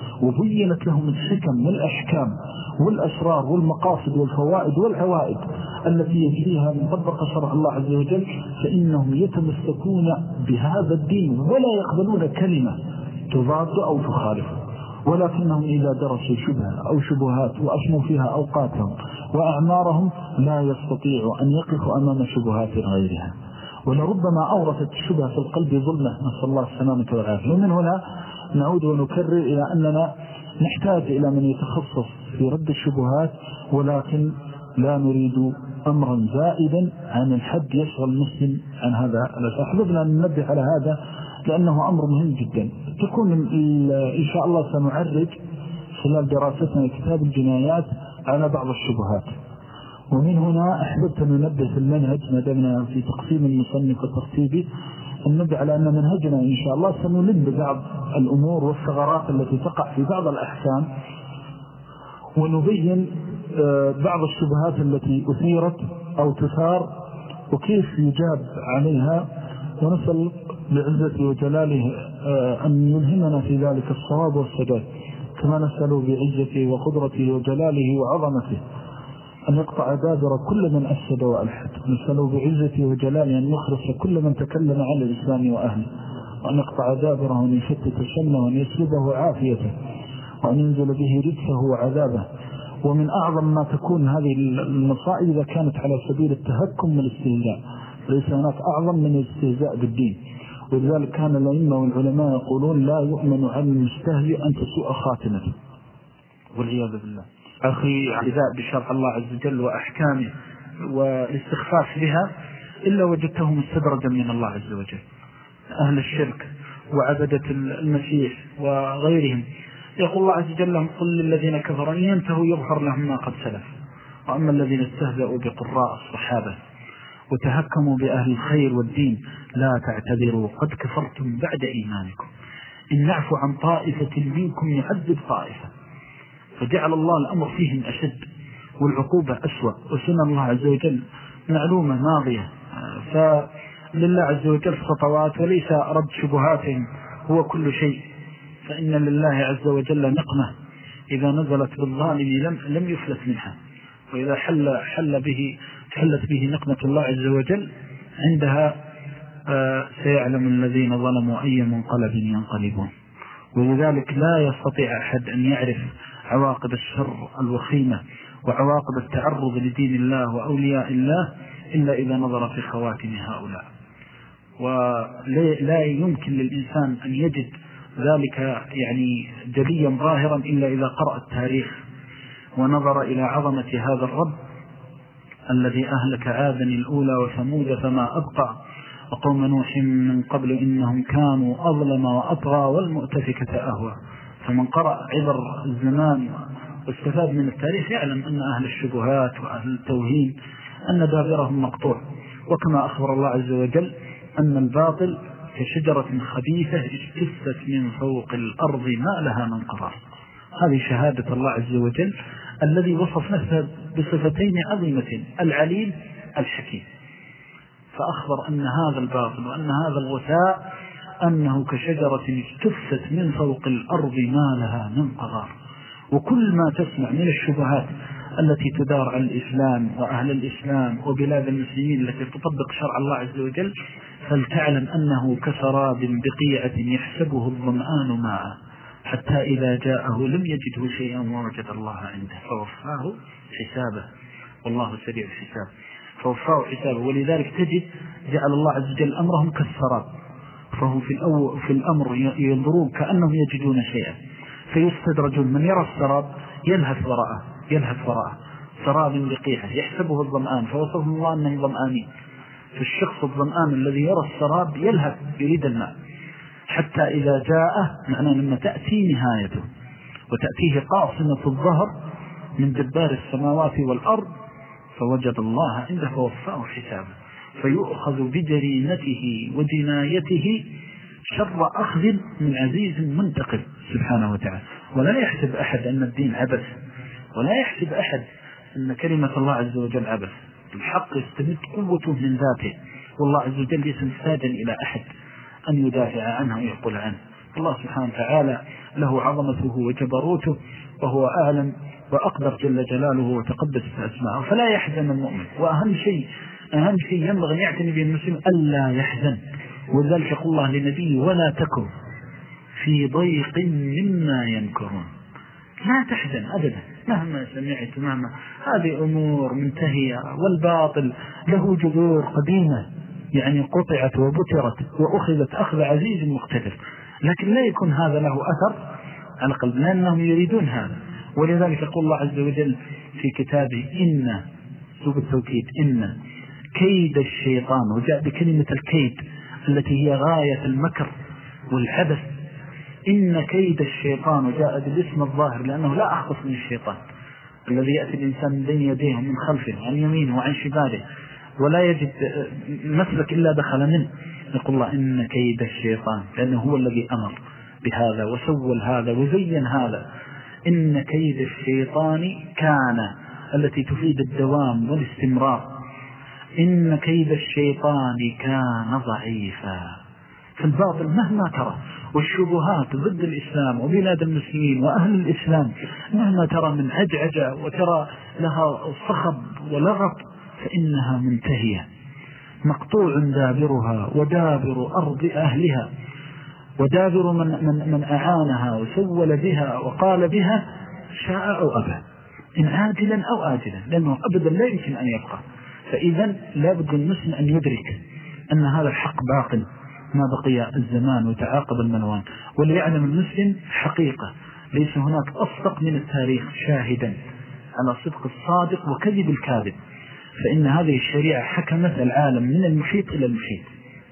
وبينت لهم الحكم والأحكام والأسرار والمقاصد والفوائد والعوائد التي يجريها من طبق شرع الله عز وجل، فإنهم يتمسكون بهذا الدين ولا يقبلون كلمة تضاد أو تخالف. ولكنهم إذا درسوا شبهة أو شبهات وأشموا فيها أوقاتهم وأعمارهم لا يستطيعوا أن يقفوا أمام شبهات غيرها، ولربما أورثت الشبهة في القلب ظلمة، نسأل الله السلامة والعافية. ومن هنا نعود ونكرر إلى أننا نحتاج إلى من يتخصص في رد الشبهات، ولكن لا نريد أمرا زائدا عن الحد يشغل المسلم عن هذا. أحببنا أن ننبه على هذا لأنه أمر مهم جدا. تكون إن شاء الله سنعرج خلال دراستنا لكتاب الجنايات على بعض الشبهات، ومن هنا أحببت أن ننبه في المنهج ما دمنا في تقسيم المصنف والترتيبي، أن نبدأ على أن منهجنا إن شاء الله سنلم ببعض الأمور والثغرات التي تقع في بعض الأحكام، ونبين بعض الشبهات التي أثيرت أو تثار وكيف يجاب عليها، ونسأل بعزته وجلاله أن يلهمنا في ذلك الصواب والسداد، كما نسأله بعزته وقدرته وجلاله وعظمته أن يقطع دابر كل من أفسد وألحد. نسأله بعزته وجلاله أن يخرس كل من تكلم على الإسلام وأهله، وأن يقطع دابره وأن يفتت شمله وأن يسلبه عافيته وأن ينزل به رجسه وعذابه. ومن أعظم ما تكون هذه المصائب إذا كانت على سبيل التهكم والاستهزاء، ليس هناك أعظم من الاستهزاء بالدين. ولذلك كان الأئمة والعلماء يقولون لا يؤمن على المستهزئ أن تسوء خاتمته والعياذ بالله. أخي اعتداء بشرع الله عز وجل وأحكامه والاستخفاف بها إلا وجدته مستدرجا من الله عز وجل. أهل الشرك وعبدة المسيح وغيرهم يقول الله عز وجل: قل للذين كفروا إن ينتهوا يغفر لهم ما قد سلف. وأما الذين استهزأوا بقراء الصحابة وتهكموا بأهل الخير والدين لا تعتذروا قد كفرتم بعد إيمانكم إن نعفو عن طائفة منكم يعذب طائفة. فجعل الله الأمر فيهم أشد والعقوبة أسوأ، وسنة الله عز وجل معلومة ماضية، فلله عز وجل خطوات وليس رد شبهاتهم هو كل شيء. فإن لله عز وجل نقمة إذا نزلت بالظالم لم, لم يفلت منها، وإذا حل, حل به حلت به نقمة الله عز وجل عندها آه سيعلم الذين ظلموا أي منقلب ينقلبون. ولذلك لا يستطيع أحد أن يعرف عواقب الشر الوخيمة وعواقب التعرض لدين الله وأولياء الله إلا إذا نظر في خواتم هؤلاء. ولا يمكن للإنسان أن يجد ذلك يعني جليا ظاهرا إلا إذا قرأ التاريخ ونظر إلى عظمة هذا الرب الذي أهلك عادا الأولى وثمود فما أبقى وقوم نوح من قبل إنهم كانوا أظلم وأطغى والمؤتفكة أهوى. فمن قرأ عبر الزمان واستفاد من التاريخ يعلم أن أهل الشبهات وأهل التوهين أن دابرهم مقطوع. وكما أخبر الله عز وجل أن الباطل كشجرة خبيثة اجتثت من فوق الأرض ما لها من قرار. هذه شهادة الله عز وجل الذي وصف نفسه بصفتين عظيمتين: العليم الحكيم. فأخبر أن هذا الباطل وأن هذا الغثاء أنه كشجرة اجتثت من فوق الأرض ما لها من قرار. وكل ما تسمع من الشبهات التي تدار على الإسلام وأهل الإسلام وبلاد المسلمين التي تطبق شرع الله عز وجل فلتعلم أنه كسراب بقيعة يحسبه الظمآن ماء حتى إذا جاءه لم يجده شيئا ووجد الله عنده فوفاه حسابه والله سريع الحساب. فوفاه حسابه. ولذلك تجد جعل الله عز وجل أمرهم كالسراب، فهم في, في الأمر ينظرون كأنهم يجدون شيئا فيستدرجون. من يرى السراب يلهث وراءه يلهث وراءه سراب بقيعة يحسبه الظمآن فوصفهم الله أنهم ظمآنين. فالشخص الظمآن الذي يرى السراب يلهث يريد الماء حتى إذا جاءه، معناه لما تأتي نهايته وتأتيه قاصمة الظهر من جبار السماوات والأرض فوجد الله عنده فوفاه حسابه فيؤخذ بجريمته وجنايته شر أخذ من عزيز منتقم سبحانه وتعالى. ولا يحسب أحد أن الدين عبث، ولا يحسب أحد أن كلمة الله عز وجل عبث. الحق يستمد قوته من ذاته، والله عز وجل ليس محتاجا إلى أحد أن يدافع عنه ويقول عنه. الله سبحانه وتعالى له عظمته وجبروته وهو أعلم وأقدر جل جلاله وتقدس أسماءه. فلا يحزن المؤمن. وأهم شيء أهم شيء ينبغي أن يعتني به المسلم ألا يحزن. ولذلك يقول الله لنبيه: ولا تكن في ضيق مما ينكرون. لا تحزن أبدا مهما سمعت مهما، هذه أمور منتهية، والباطل له جذور قديمة يعني قطعت وبترت وأخذت أخذ عزيز مقتدر، لكن لا يكون هذا له أثر على قلب لأنهم يريدون هذا. ولذلك يقول الله عز وجل في كتابه: إن سوق التوكيد إن كيد الشيطان، وجاء بكلمة الكيد التي هي غاية المكر والعبث. إن كيد الشيطان، وجاء بالاسم الظاهر لأنه لا أخص من الشيطان، الذي يأتي الإنسان من بين يديه ومن خلفه وعن يمينه وعن شماله ولا يجد مسلك إلا دخل منه، يقول الله إن كيد الشيطان، لأنه هو الذي أمر بهذا وسول هذا وزين هذا. إن كيد الشيطان كان، التي تفيد الدوام والاستمرار، إن كيد الشيطان كان ضعيفا. فالباطل مهما ترى والشبهات ضد الإسلام وبلاد المسلمين وأهل الإسلام مهما ترى من عجعجة وترى لها صخب ولغط، فإنها منتهية مقطوع دابرها ودابر أرض أهلها ودابر من, من, من أعانها وسول بها وقال بها شاء أو أبى، إن عاجلا أو آجلا، لأنه أبدا لا يمكن أن يبقى. فإذا لا بد المسلم أن يدرك أن هذا الحق باق ما بقي الزمان وتعاقب المنوان. وليعلم المسلم حقيقة ليس هناك أصدق من التاريخ شاهدا على صدق الصادق وكذب الكاذب، فإن هذه الشريعة حكمت العالم من المحيط إلى المحيط،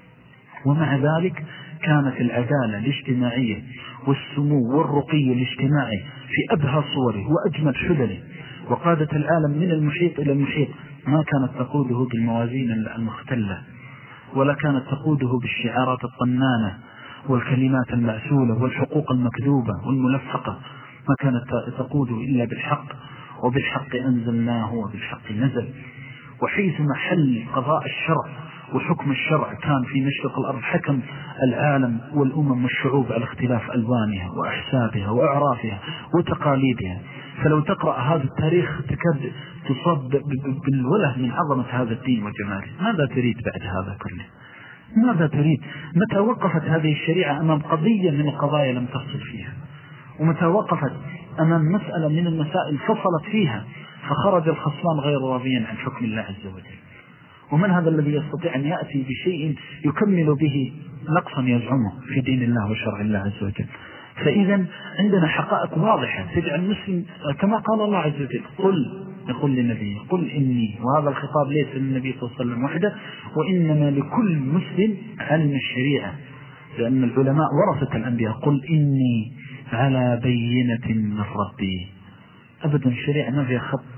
ومع ذلك كانت العدالة الاجتماعية والسمو والرقي الاجتماعي في أبهى صوره وأجمل حلله، وقادت العالم من المحيط إلى المحيط، ما كانت تقوده بالموازين المختلة، ولا كانت تقوده بالشعارات الطنانة والكلمات المأسولة والحقوق المكذوبة والملفقة، ما كانت تقوده إلا بالحق، وبالحق أنزلناه وبالحق نزل. وحيث محل قضاء الشرع وحكم الشرع كان في مشرق الأرض، حكم العالم والأمم والشعوب على اختلاف ألوانها وأحسابها وأعرافها وتقاليدها. فلو تقرأ هذا التاريخ تكاد تصاب بالوله من عظمة هذا الدين وجماله. ماذا تريد بعد هذا كله؟ ماذا تريد؟ متى وقفت هذه الشريعة أمام قضية من القضايا لم تفصل فيها؟ ومتى وقفت أمام مسألة من المسائل فصلت فيها فخرج الخصمان غير راضيا عن حكم الله عز وجل؟ ومن هذا الذي يستطيع أن يأتي بشيء يكمل به نقصا يزعمه في دين الله وشرع الله عز وجل؟ فإذا عندنا حقائق واضحة تجعل المسلم كما قال الله عز وجل: قل، يقول للنبي: قل إني، وهذا الخطاب ليس للنبي صلى الله عليه وسلم وحده، وإنما لكل مسلم علم الشريعة، لأن العلماء ورثة الأنبياء. قل إني على بينة من ربي. أبدا الشريعة ما فيها خط،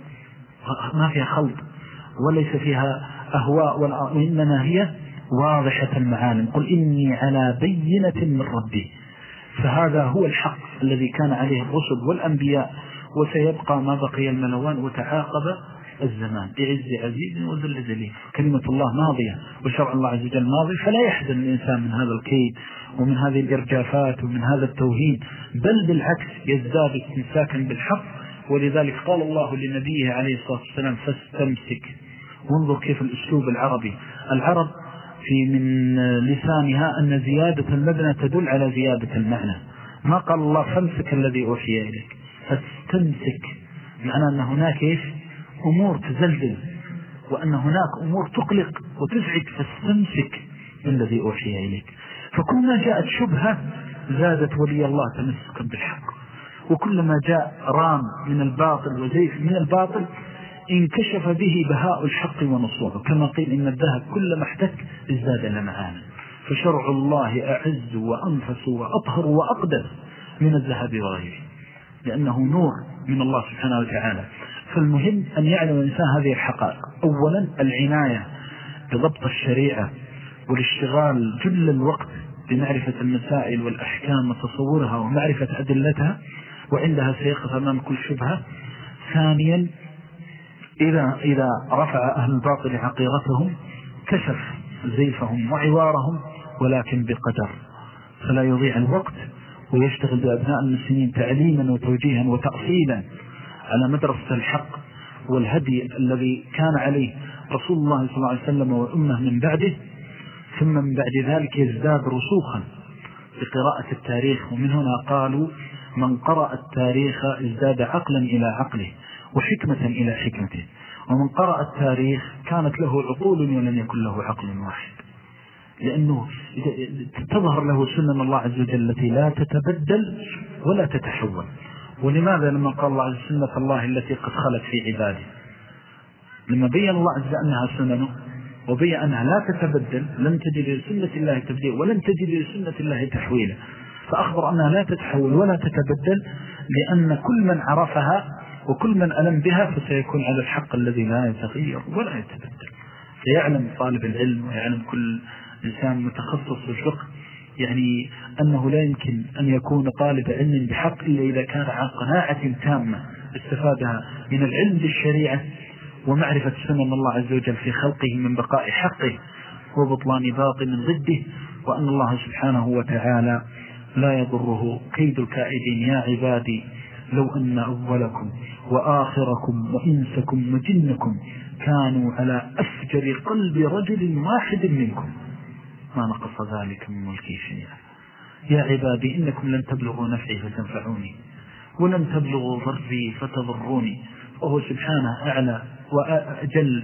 ما فيها خلط، وليس فيها أهواء، وإنما هي واضحة المعالم. قل إني على بينة من ربي. فهذا هو الحق الذي كان عليه الرسل والأنبياء، وسيبقى ما بقي الملوان وتعاقب الزمان بعز عزيز وذل ذليل. كلمة الله ماضية وشرع الله عز وجل ماضي، فلا يحزن الإنسان من هذا الكيد ومن هذه الإرجافات ومن هذا التوهين، بل بالعكس يزداد استمساكا بالحق. ولذلك قال الله لنبيه عليه الصلاة والسلام: فاستمسك. وانظر كيف الأسلوب العربي، العرب في من لسانها أن زيادة المبنى تدل على زيادة المعنى. ما قال الله فامسك الذي أوحي إليك، فاستمسك، معنى أن هناك إيش؟ أمور تزلزل، وأن هناك أمور تقلق وتزعج، فاستمسك الذي أوحي إليك. فكلما جاءت شبهة زادت ولي الله تمسكا بالحق، وكلما جاء رام من الباطل وزيف من الباطل انكشف به بهاء الحق ونصوره، كما قيل: إن الذهب كلما احتك ازداد لمعانا. فشرع الله أعز وأنفس وأطهر وأقدس من الذهب وغيره، لأنه نور من الله سبحانه وتعالى. فالمهم أن يعلم الإنسان هذه الحقائق. أولا العناية بضبط الشريعة والاشتغال جل الوقت بمعرفة المسائل والأحكام وتصورها ومعرفة أدلتها، وعندها سيقف أمام كل شبهة. ثانيا إذا, إذا رفع أهل الباطل عقيرتهم كشف زيفهم وعوارهم، ولكن بقدر، فلا يضيع الوقت، ويشتغل بأبناء المسلمين تعليما وتوجيها وتأصيلا على مدرسة الحق والهدي الذي كان عليه رسول الله صلى الله عليه وسلم والأمة من بعده. ثم من بعد ذلك يزداد رسوخا بقراءة التاريخ. ومن هنا قالوا: من قرأ التاريخ ازداد عقلا إلى عقله وحكمة إلى حكمته، ومن قرأ التاريخ كانت له عقول ولم يكن له عقل واحد، لأنه تظهر له سنن الله عز وجل التي لا تتبدل ولا تتحول. ولماذا؟ لما قال الله عز وجل: سنة الله التي قد خلت في عباده. لما بين الله عز وجل أنها سننه وبين أنها لا تتبدل، لم تجد لسنة الله تبديل ولم تجد لسنة الله تحويلا، فأخبر أنها لا تتحول ولا تتبدل، لأن كل من عرفها وكل من ألم بها فسيكون على الحق الذي لا يتغير ولا يتبدل. فيعلم طالب العلم ويعلم كل إنسان متخصص في الفقه يعني أنه لا يمكن أن يكون طالب علم بحق إلا إذا كان عن قناعة تامة استفادها من العلم بالشريعة ومعرفة سنن الله عز وجل في خلقه من بقاء حقه وبطلان باطل ضده، وأن الله سبحانه وتعالى لا يضره كيد الكائدين. يا عبادي لو أن أولكم وآخركم وإنسكم وجنكم كانوا على أفجر قلب رجل واحد منكم ما نقص ذلك من ملكي شيئا. يا عبادي إنكم لن تبلغوا نفعي فتنفعوني ولن تبلغوا ضري فتضروني، وهو سبحانه أعلى وأجل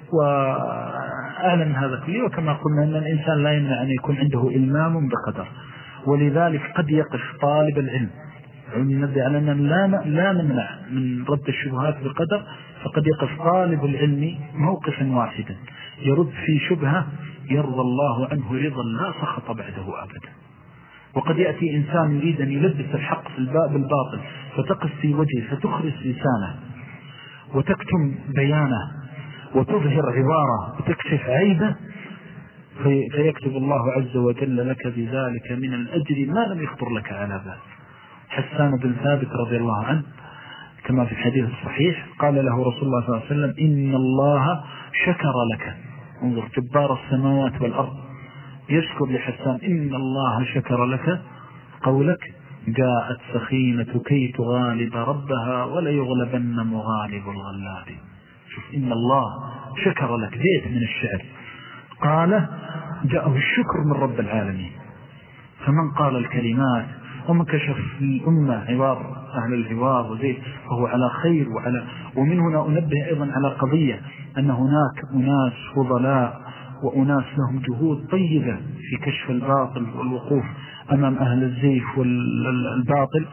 وأعلم هذا كله. وكما قلنا أن الإنسان لا يمنع أن يكون عنده إلمام بقدر، ولذلك قد يقف طالب العلم نبدأ على أننا لا, لا نمنع من رد الشبهات بقدر، فقد يقف طالب العلم موقفا واحدا يرد في شبهة يرضى الله عنه رضا لا سخط بعده أبدا. وقد يأتي إنسان يريد أن يلبس الحق في الباب الباطل فتقف في وجهه فتخرس لسانه وتكتم بيانه وتظهر عبارة وتكشف عيبه، في فيكتب الله عز وجل لك بذلك من الأجر ما لم يخطر لك على بال. حسان بن ثابت رضي الله عنه كما في الحديث الصحيح قال له رسول الله صلى الله عليه وسلم إن الله شكر لك. انظر جبار السماوات والأرض يشكر لحسان إن الله شكر لك قولك جاءت سخينة كي تغالب ربها ولا يغلبن مغالب الغلاب. شوف إن الله شكر لك بيت من الشعر قال جاءه الشكر من رب العالمين. فمن قال الكلمات ومن كشف الأمة عوار أهل الهوار وزيد فهو على خير. وعلى ومن هنا أنبه أيضا على قضية أن هناك أناس فضلاء وأناس لهم جهود طيبة في كشف الباطل والوقوف أمام أهل الزيف والباطل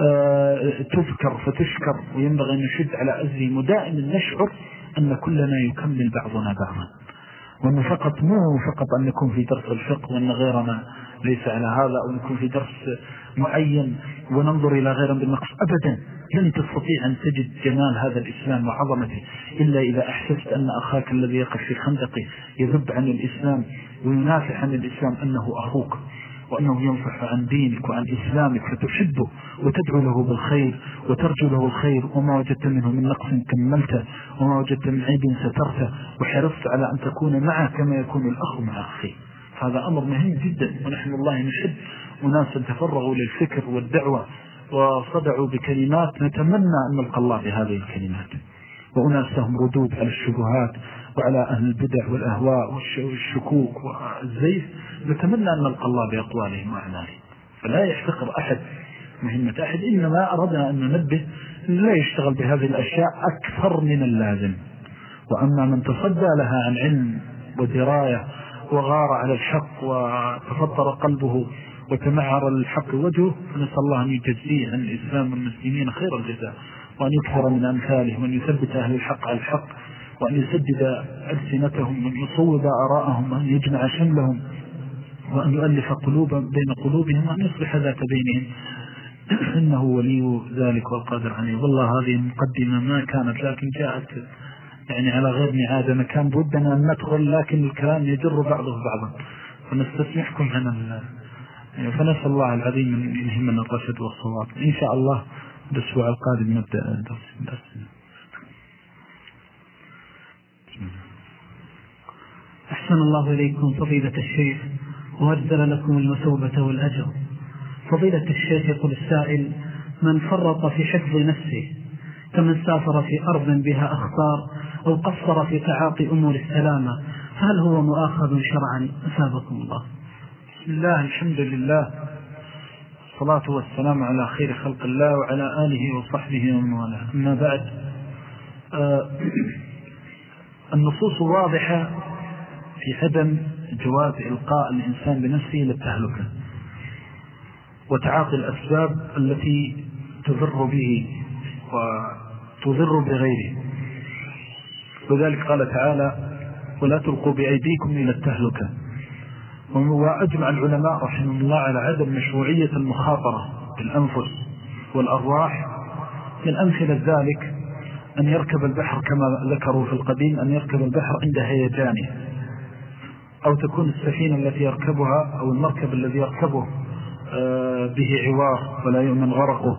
تذكر فتشكر، وينبغي أن نشد على أزرهم ودائما نشعر أن كلنا يكمل بعضنا بعضا، وأنه فقط مو فقط أن نكون في درس الفقه وأن غيرنا ليس على هذا، أو نكون في درس معين وننظر إلى غيرنا بالنقص أبدا. لن تستطيع أن تجد جمال هذا الإسلام وعظمته إلا إذا أحسست أن أخاك الذي يقف في خندقه يذب عن الإسلام وينافع عن الإسلام أنه أخوك وأنه ينفع عن دينك وعن إسلامك، فتحبه وتدعو له بالخير وترجو له الخير، وما وجدت منه من نقص كملته وما وجدت من عيب سترته، وحرصت على أن تكون معه كما يكون الأخ مع أخيه. هذا أمر مهم جدا، ونحن الله نحب وناس تفرغوا للفكر والدعوة وصدعوا بكلمات نتمنى أن نلقى الله بهذه الكلمات، وأناس لهم ردود على الشبهات وعلى أهل البدع والأهواء والشكوك والزيف، نتمنى أن نلقى الله بأقوالهم وأعمالهم. فلا يحتقر أحد مهمة أحد، إنما أردنا أن ننبه لا يشتغل بهذه الأشياء أكثر من اللازم. وأما من تصدى لها عن علم ودراية وغار على الحق وتفطر قلبه وتمعر الحق وجهه، فنسأل الله أن يجزيه عن الإسلام والمسلمين خير الجزاء، وأن يكثر من أمثاله، وأن يثبت أهل الحق على الحق، وأن يسدد ألسنتهم، وأن يصوب آراءهم، وأن يجمع شملهم، وأن يؤلف قلوبا بين قلوبهم، وأن يصلح ذات بينهم إنه ولي ذلك والقادر عليه. والله هذه المقدمة ما كانت لكن جاءت يعني على غير معادة، كان بودنا أن ندخل لكن الكلام يجر بعضه بعضا، فنستسمحكم عن ال... فنسأل الله العظيم أن يلهمنا الرشد والصواب. إن شاء الله بالأسبوع القادم نبدأ الدرس. أحسن الله إليكم فضيلة الشيخ وأجزل لكم المثوبة والأجر. فضيلة الشيخ يقول السائل: من فرط في حفظ نفسه كمن سافر في أرض بها أخطار أو قصر في تعاطي أمور السلامة، هل هو مؤاخذ شرعا؟ أثابكم الله. بسم الله، الحمد لله، الصلاة والسلام على خير خلق الله وعلى آله وصحبه ومن والاه. أما بعد، آه النصوص واضحة في عدم جواز إلقاء الإنسان بنفسه للتهلكة وتعاطي الأسباب التي تضر به وتضر بغيره. وذلك قال تعالى: ولا تلقوا بأيديكم إلى التهلكة. وأجمع العلماء رحمه الله على عدم مشروعية المخاطرة بالأنفس والأرواح. من أمثلة ذلك أن يركب البحر كما ذكروا في القديم، أن يركب البحر عند هيجانه، أو تكون السفينة التي يركبها أو المركب الذي يركبه به عوار ولا يؤمن غرقه.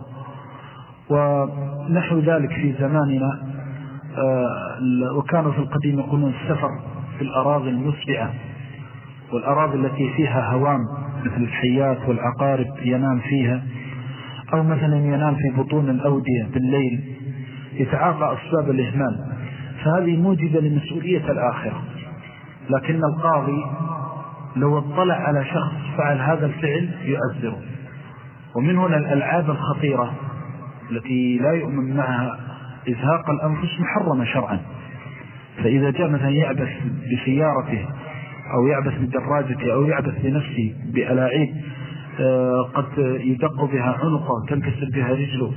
ونحو ذلك في زماننا. وكانوا في القديم يقولون السفر في الأراضي المسبعة والأراضي التي فيها هوام مثل الحيات والعقارب ينام فيها، أو مثلا ينام في بطون الأودية بالليل يتعاطى أسباب الإهمال، فهذه موجبة لمسؤولية الآخرة. لكن القاضي لو اطلع على شخص فعل هذا الفعل يؤذره. ومن هنا الألعاب الخطيرة التي لا يؤمن معها إزهاق الأنفس محرمة شرعا. فإذا جاء مثلا يعبث بسيارته أو يعبث بدراجته أو يعبث بنفسه بألاعيب قد يدق بها عنقه وتنكسر بها رجله،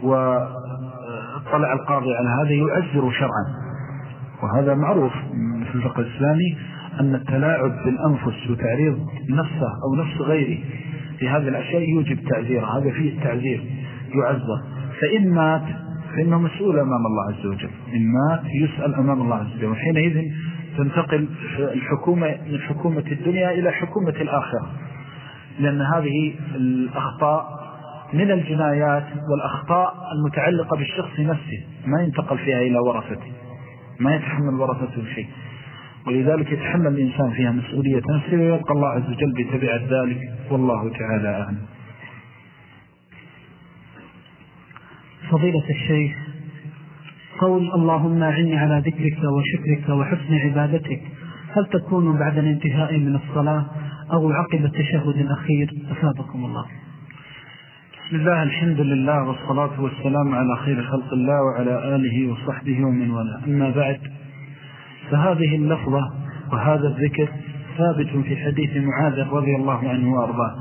وطلع القاضي على هذا يؤذر شرعا. وهذا معروف في الفقه الإسلامي أن التلاعب بالأنفس وتعريض نفسه أو نفس غيره في هذه الأشياء يوجب تعذير، هذا فيه التعذير يعذر. فإن مات فإنه مسؤول أمام الله عز وجل، إن مات يسأل أمام الله عز وجل، وحينئذ تنتقل الحكومة من حكومة الدنيا إلى حكومة الآخرة، لأن هذه الأخطاء من الجنايات والأخطاء المتعلقة بالشخص نفسه ما ينتقل فيها إلى ورثته، ما يتحمل ورثته شيء، ولذلك يتحمل الإنسان فيها مسؤولية نفسه ويبقى الله عز وجل بتبع ذلك، والله تعالى أعلم. فضيلة الشيخ، قول اللهم أعني على ذكرك وشكرك وحسن عبادتك هل تكون بعد الانتهاء من الصلاة أو عقب التشهد الأخير؟ أثابكم الله. بسم الله، الحمد لله والصلاة والسلام على خير خلق الله وعلى آله وصحبه ومن والاه. أما بعد، فهذه اللفظة وهذا الذكر ثابت في حديث معاذ رضي الله عنه وأرضاه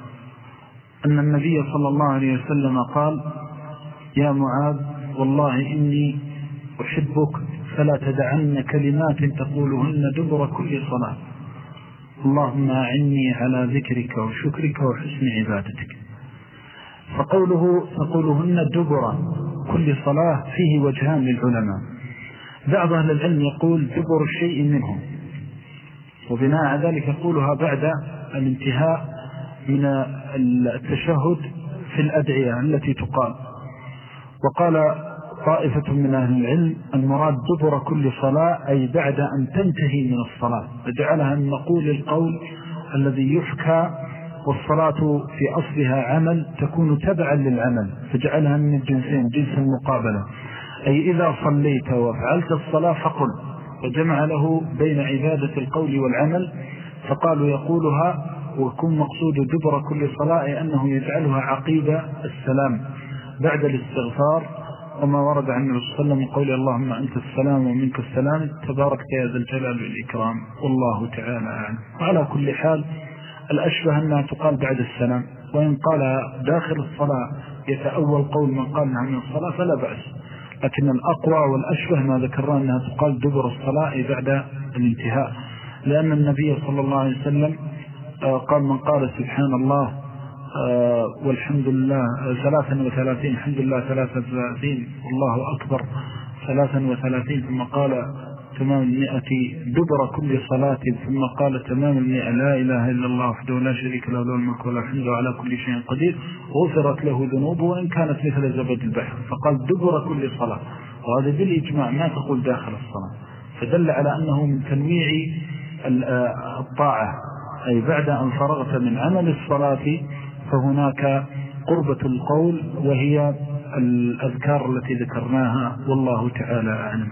أن النبي صلى الله عليه وسلم قال: يا معاذ والله إني أحبك فلا تدعن كلمات تقولهن دبر كل صلاة، اللهم أعني على ذكرك وشكرك وحسن عبادتك. فقوله تقولهن دبر كل صلاة فيه وجهان للعلماء. بعض أهل العلم يقول دبر الشيء منهم، وبناء على ذلك يقولها بعد الانتهاء من التشهد في الأدعية التي تقال. وقال طائفة من أهل العلم المراد دبر كل صلاة أي بعد أن تنتهي من الصلاة، فجعلها من نقول القول الذي يحكى، والصلاة في أصلها عمل تكون تبعا للعمل، فجعلها من الجنسين، جنس المقابلة، أي إذا صليت وفعلت الصلاة فقل، وجمع له بين عبادة القول والعمل، فقالوا يقولها ويكون مقصود دبر كل صلاة أنه يجعلها عقيدة السلام بعد الاستغفار، وما ورد عن النبي صلى الله عليه وسلم قول اللهم أنت السلام ومنك السلام تبارك يا ذا الجلال والإكرام، والله تعالى أعلم. وعلى كل حال الأشبه أنها تقال بعد السلام، وإن قال داخل الصلاة يتأول قول من قال عن الصلاة فلا بأس، لكن الأقوى والأشبه ما ذكرنا أنها تقال دبر الصلاة بعد الانتهاء، لأن النبي صلى الله عليه وسلم قال من قال سبحان الله والحمد لله ثلاثا وثلاثين، الحمد لله ثلاثا وثلاثين، والله أكبر ثلاثا وثلاثين، ثم قال تمام المئة دبر كل صلاة، ثم قال تمام المئة لا إله إلا الله وحده لا شريك له له الملك وله الحمد على كل شيء قدير، غفرت له ذنوبه وإن كانت مثل زبد البحر، فقال دبر كل صلاة. وهذا بالإجماع ما تقول داخل الصلاة، فدل على أنه من تنويع الطاعة، أي بعد أن فرغت من عمل الصلاة فهناك قربة القول وهي الأذكار التي ذكرناها، والله تعالى أعلم.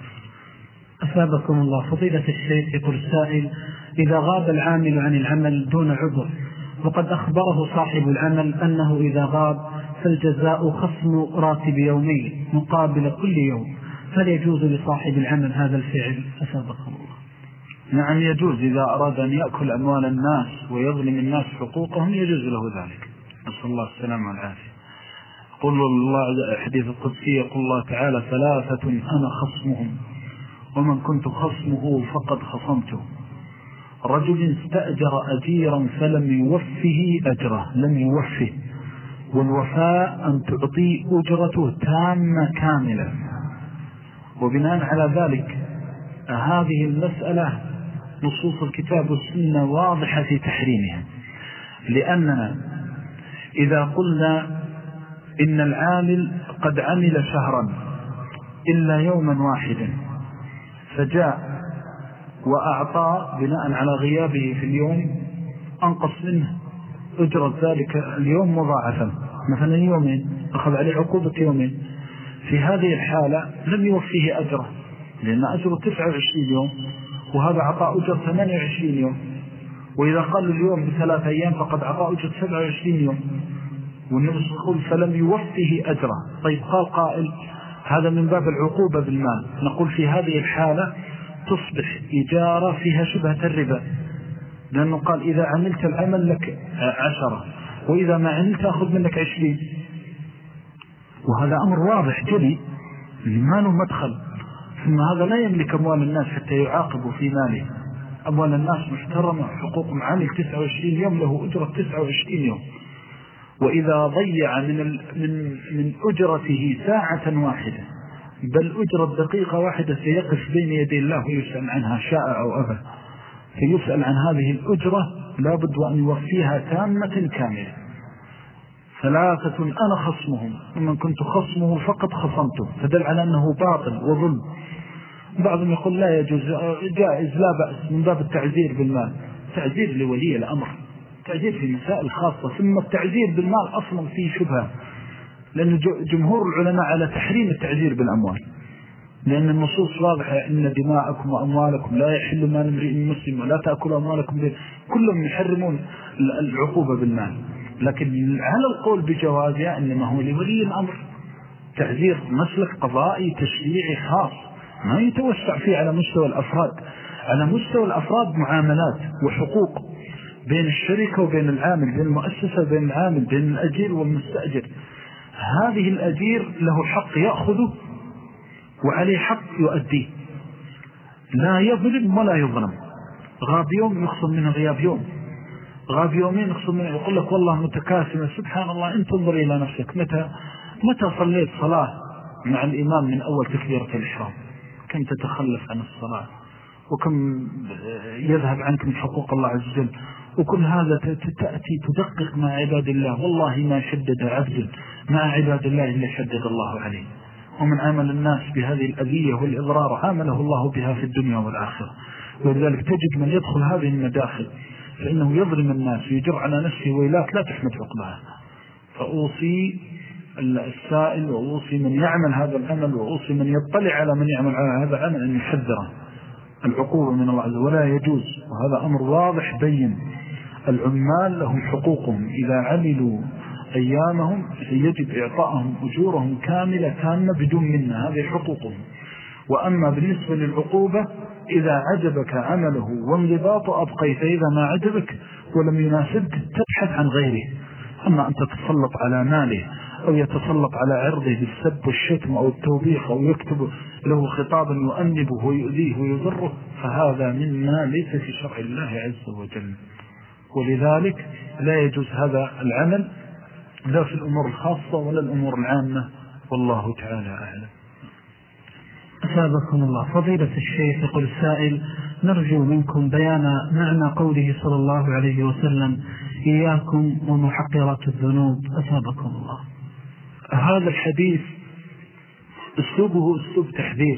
أثابكم الله. فضيلة الشيخ، يقول السائل: إذا غاب العامل عن العمل دون عذر، وقد أخبره صاحب العمل أنه إذا غاب فالجزاء خصم راتب يومين مقابل كل يوم، هل يجوز لصاحب العمل هذا الفعل؟ أثابكم الله. نعم يجوز، إذا أراد أن يأكل أموال الناس ويظلم الناس حقوقهم يجوز له ذلك، نسأل الله السلامة والعافية. قل الله حديث القدسي يقول الله تعالى: ثلاثة أنا خصمهم ومن كنت خصمه فقد خصمته، رجل استأجر أجيرا فلم يوفه أجره، لم يوفه، والوفاء أن تعطي أجرته تامة كاملة، وبناء على ذلك هذه المسألة نصوص الكتاب والسنة واضحة في تحريمها، لأننا إذا قلنا إن العامل قد عمل شهرا إلا يوما واحدا فجاء وأعطى بناء على غيابه في اليوم أنقص منه أجرة ذلك اليوم مضاعفا، مثلا يومين أخذ عليه عقوبة يومين، في هذه الحالة لم يوفيه أجره، لأن أجره تسعة وعشرين يوم وهذا عطاء أجر ثمانية وعشرين يوم، وإذا قال اليوم بثلاثة أيام فقد عطاء أجر سبعة وعشرين يوم، والنبي صلى الله عليه وسلم فلم يوفيه أجره. طيب قال قائل هذا من باب العقوبة بالمال، نقول في هذه الحالة تصبح إجارة فيها شبهة الربا، لأنه قال إذا عملت العمل لك عشرة وإذا ما عملت أخذ منك عشرين، وهذا أمر واضح جلي ما له مدخل. ثم هذا لا يملك أموال الناس حتى يعاقبوا في ماله، أموال الناس محترمة، حقوقهم عامل تسعة وعشرين يوم له أجرة تسعة وعشرين يوم، وإذا ضيع من من من أجرته ساعة واحدة بل أجرة دقيقة واحدة سيقف بين يدي الله ويسأل عنها شاء أو أبى، فيسأل عن هذه الأجرة لابد وأن يوفيها تامة كاملة. ثلاثة أنا خصمهم ومن كنت خصمه فقد خصمته، فدل على أنه باطل وظلم. بعضهم يقول لا يجوز، جائز لا بأس من باب التعزير بالمال، تعزير لولي الأمر، تعزير في مسائل خاصة. ثم التعزير بالمال أصلا فيه شبهة، لأن جمهور العلماء على تحريم التعزير بالأموال، لأن النصوص واضحة إن دماءكم وأموالكم لا يحل مال امرئ مسلم ولا تأكلوا أموالكم به، كلهم يحرمون العقوبة بالمال. لكن على القول بجوازها إنما هو لولي الأمر، تعزير مسلك قضائي تشريعي خاص ما يتوسع فيه على مستوى الأفراد. على مستوى الأفراد معاملات وحقوق بين الشركة وبين العامل، بين المؤسسة وبين العامل، بين الأجير والمستأجر. هذه الأجير له حق يأخذه وعليه حق يؤديه، لا يظلم ولا يظلم. غاب يوم يخصم منه غياب يوم، غاب يومين يخصم منه، يقول لك والله متكاسمة. سبحان الله، أنت انظر إلى نفسك، متى متى صليت صلاة مع الإمام من أول تكبيرة الإحرام؟ كم تتخلف عن الصلاة وكم يذهب عنك من حقوق الله عز وجل، وكل هذا تأتي تدقق مع عباد الله. والله ما شدد عبد مع عباد الله إلا شدد الله عليه، ومن عمل الناس بهذه الأذية والإضرار عامله الله بها في الدنيا والآخرة. ولذلك تجد من يدخل هذه المداخل فإنه يظلم الناس ويجر على نفسه ويلات لا تحمد عقبها. فأوصي السائل وأوصي من يعمل هذا العمل وأوصي من يطلع على من يعمل على هذا العمل أن يحذره العقوبة من الله عز وجل، ولا يجوز. وهذا أمر واضح بين. العمال لهم حقوقهم، إذا عملوا أيامهم يجب إعطائهم أجورهم كاملة تامة بدون منها، هذه حقوقهم. وأما بالنسبة للعقوبة إذا عجبك عمله وانضباطه أبقيت، إذا ما عجبك ولم يناسبك تبحث عن غيره. أما أن تتسلط على ماله أو يتسلط على عرضه بالسب والشتم أو التوبيخ أو يكتب له خطابا يؤنبه ويؤذيه ويضره، فهذا مما ليس في شرع الله عز وجل. ولذلك لا يجوز هذا العمل لا في الأمور الخاصة ولا الأمور العامة، والله تعالى أعلم. أسابقكم الله. فضيلة الشيخ يقول السائل: نرجو منكم بيان معنى قوله صلى الله عليه وسلم: إياكم ومحقرات الذنوب. أسابقكم الله. هذا الحديث أسلوبه أسلوب تحذير،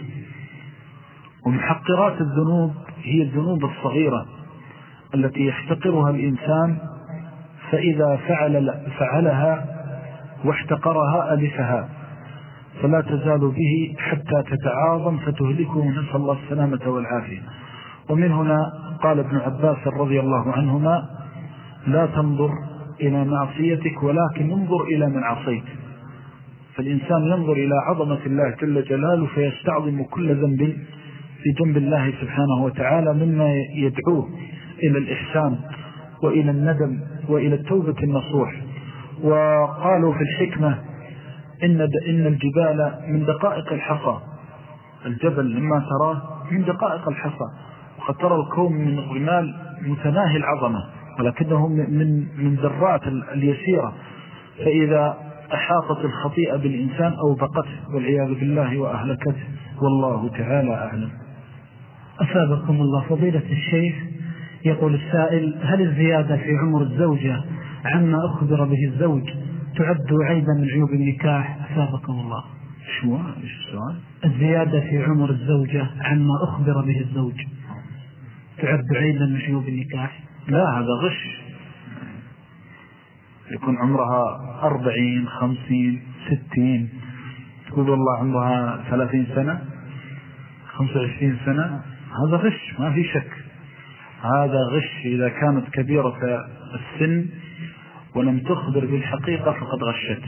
ومحقرات الذنوب هي الذنوب الصغيرة التي يحتقرها الإنسان، فإذا فعل فعلها واحتقرها ألفها، فلا تزال به حتى تتعاظم فتهلكه، نسأل الله السلامة والعافية. ومن هنا قال ابن عباس رضي الله عنهما: لا تنظر إلى معصيتك ولكن انظر إلى من عصيت. فالإنسان ينظر إلى عظمة الله جل جلاله فيستعظم كل ذنب في جنب الله سبحانه وتعالى مما يدعوه إلى الإحسان وإلى الندم وإلى التوبة النصوح. وقالوا في الحكمة إن, إن الجبال من دقائق الحصى، الجبل لما تراه من دقائق الحصى، وقد ترى الكون من الرمال متناهي العظمة ولكنه من من ذرات اليسيرة، فإذا أحاطت الخطيئة بالإنسان أو بقته والعياذ بالله وأهلكته، والله تعالى أعلم. أثابكم الله. فضيلة الشيخ، يقول السائل: هل الزيادة في عمر الزوجة عما أخبر به الزوج تعد عيبا من عيوب النكاح؟ أثابكم الله. شو إيش السؤال؟ الزيادة في عمر الزوجة عما أخبر به الزوج تعد عيبا من عيوب النكاح؟ لا، هذا غش. يكون عمرها أربعين خمسين ستين، تقول والله عمرها ثلاثين سنة خمسة وعشرين سنة، هذا غش ما في شك. هذا غش إذا كانت كبيرة السن ولم تخبر بالحقيقة فقد غشت.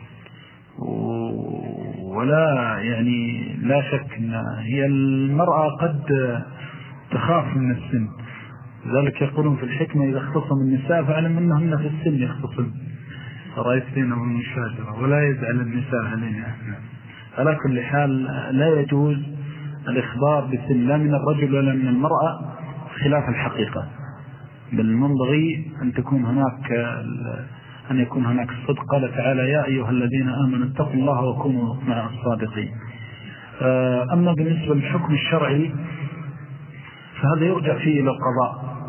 ولا يعني لا شك أن هي المرأة قد تخاف من السن، ذلك يقولون في الحكمة: إذا اختصم النساء فاعلم أنهن في السن يختصم. رأيت فينا من المشاجرة ولا يزعل النساء علينا. على كل حال لا يجوز الإخبار بالسن لا من الرجل ولا من المرأة خلاف الحقيقة، بل ينبغي أن تكون هناك أن يكون هناك الصدق. قال تعالى: يا أيها الذين آمنوا اتقوا الله وكونوا مع الصادقين. أما بالنسبة للحكم الشرعي فهذا يرجع فيه إلى القضاء.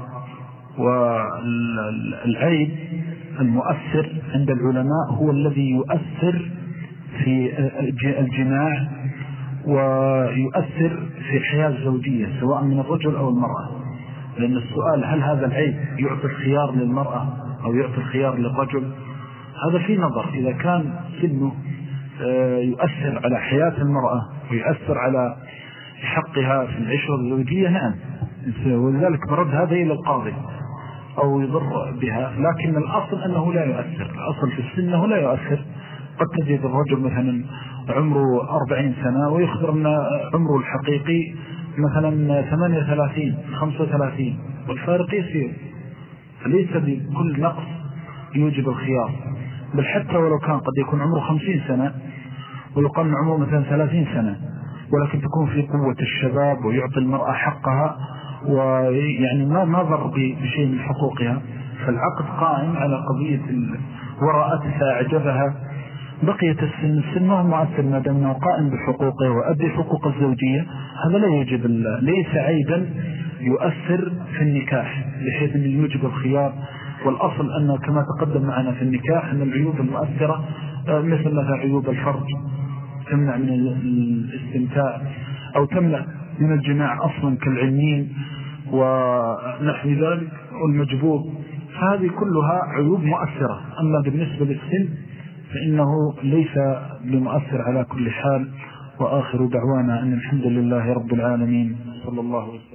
والعيب المؤثر عند العلماء هو الذي يؤثر في الجماع ويؤثر في الحياة الزوجية سواء من الرجل أو المرأة. لأن السؤال: هل هذا العيب يعطي الخيار للمرأة أو يعطي الخيار للرجل؟ هذا في نظر. إذا كان سنه يؤثر على حياة المرأة ويؤثر على حقها في العشرة الزوجية، نعم، ولذلك برد هذا إلى القاضي أو يضر بها. لكن الأصل أنه لا يؤثر. الأصل في السن أنه لا يؤثر. قد تجد الرجل مثلا عمره أربعين سنة ويخبر أن عمره الحقيقي مثلا ثمانية وثلاثين خمسة وثلاثين، والفارق يسير. فليس بكل نقص يوجب الخيار، بل حتى ولو كان قد يكون عمره خمسين سنة ويقام عمره مثلا ثلاثين سنة، ولكن تكون في قوة الشباب ويعطي المرأة حقها ويعني ما نظر بشيء من حقوقها، فالعقد قائم على قضية ورأتها أعجبها. بقية السن السن ما هو مؤثر ما دام أنه قائم بحقوقه وأدي حقوق الزوجية. هذا لا يجب، ليس عيبا يؤثر في النكاح بحيث أن يوجب الخيار. والأصل أنه كما تقدم معنا في النكاح أن العيوب المؤثرة مثل مثلا عيوب الفرج تمنع من الاستمتاع أو تمنع من الجماع أصلا كالعنين ونحو ذلك والمجبوب، هذه كلها عيوب مؤثرة. أما بالنسبة للسن فإنه ليس بمؤثر على كل حال. وآخر دعوانا أن الحمد لله رب العالمين، صلى الله عليه وسلم.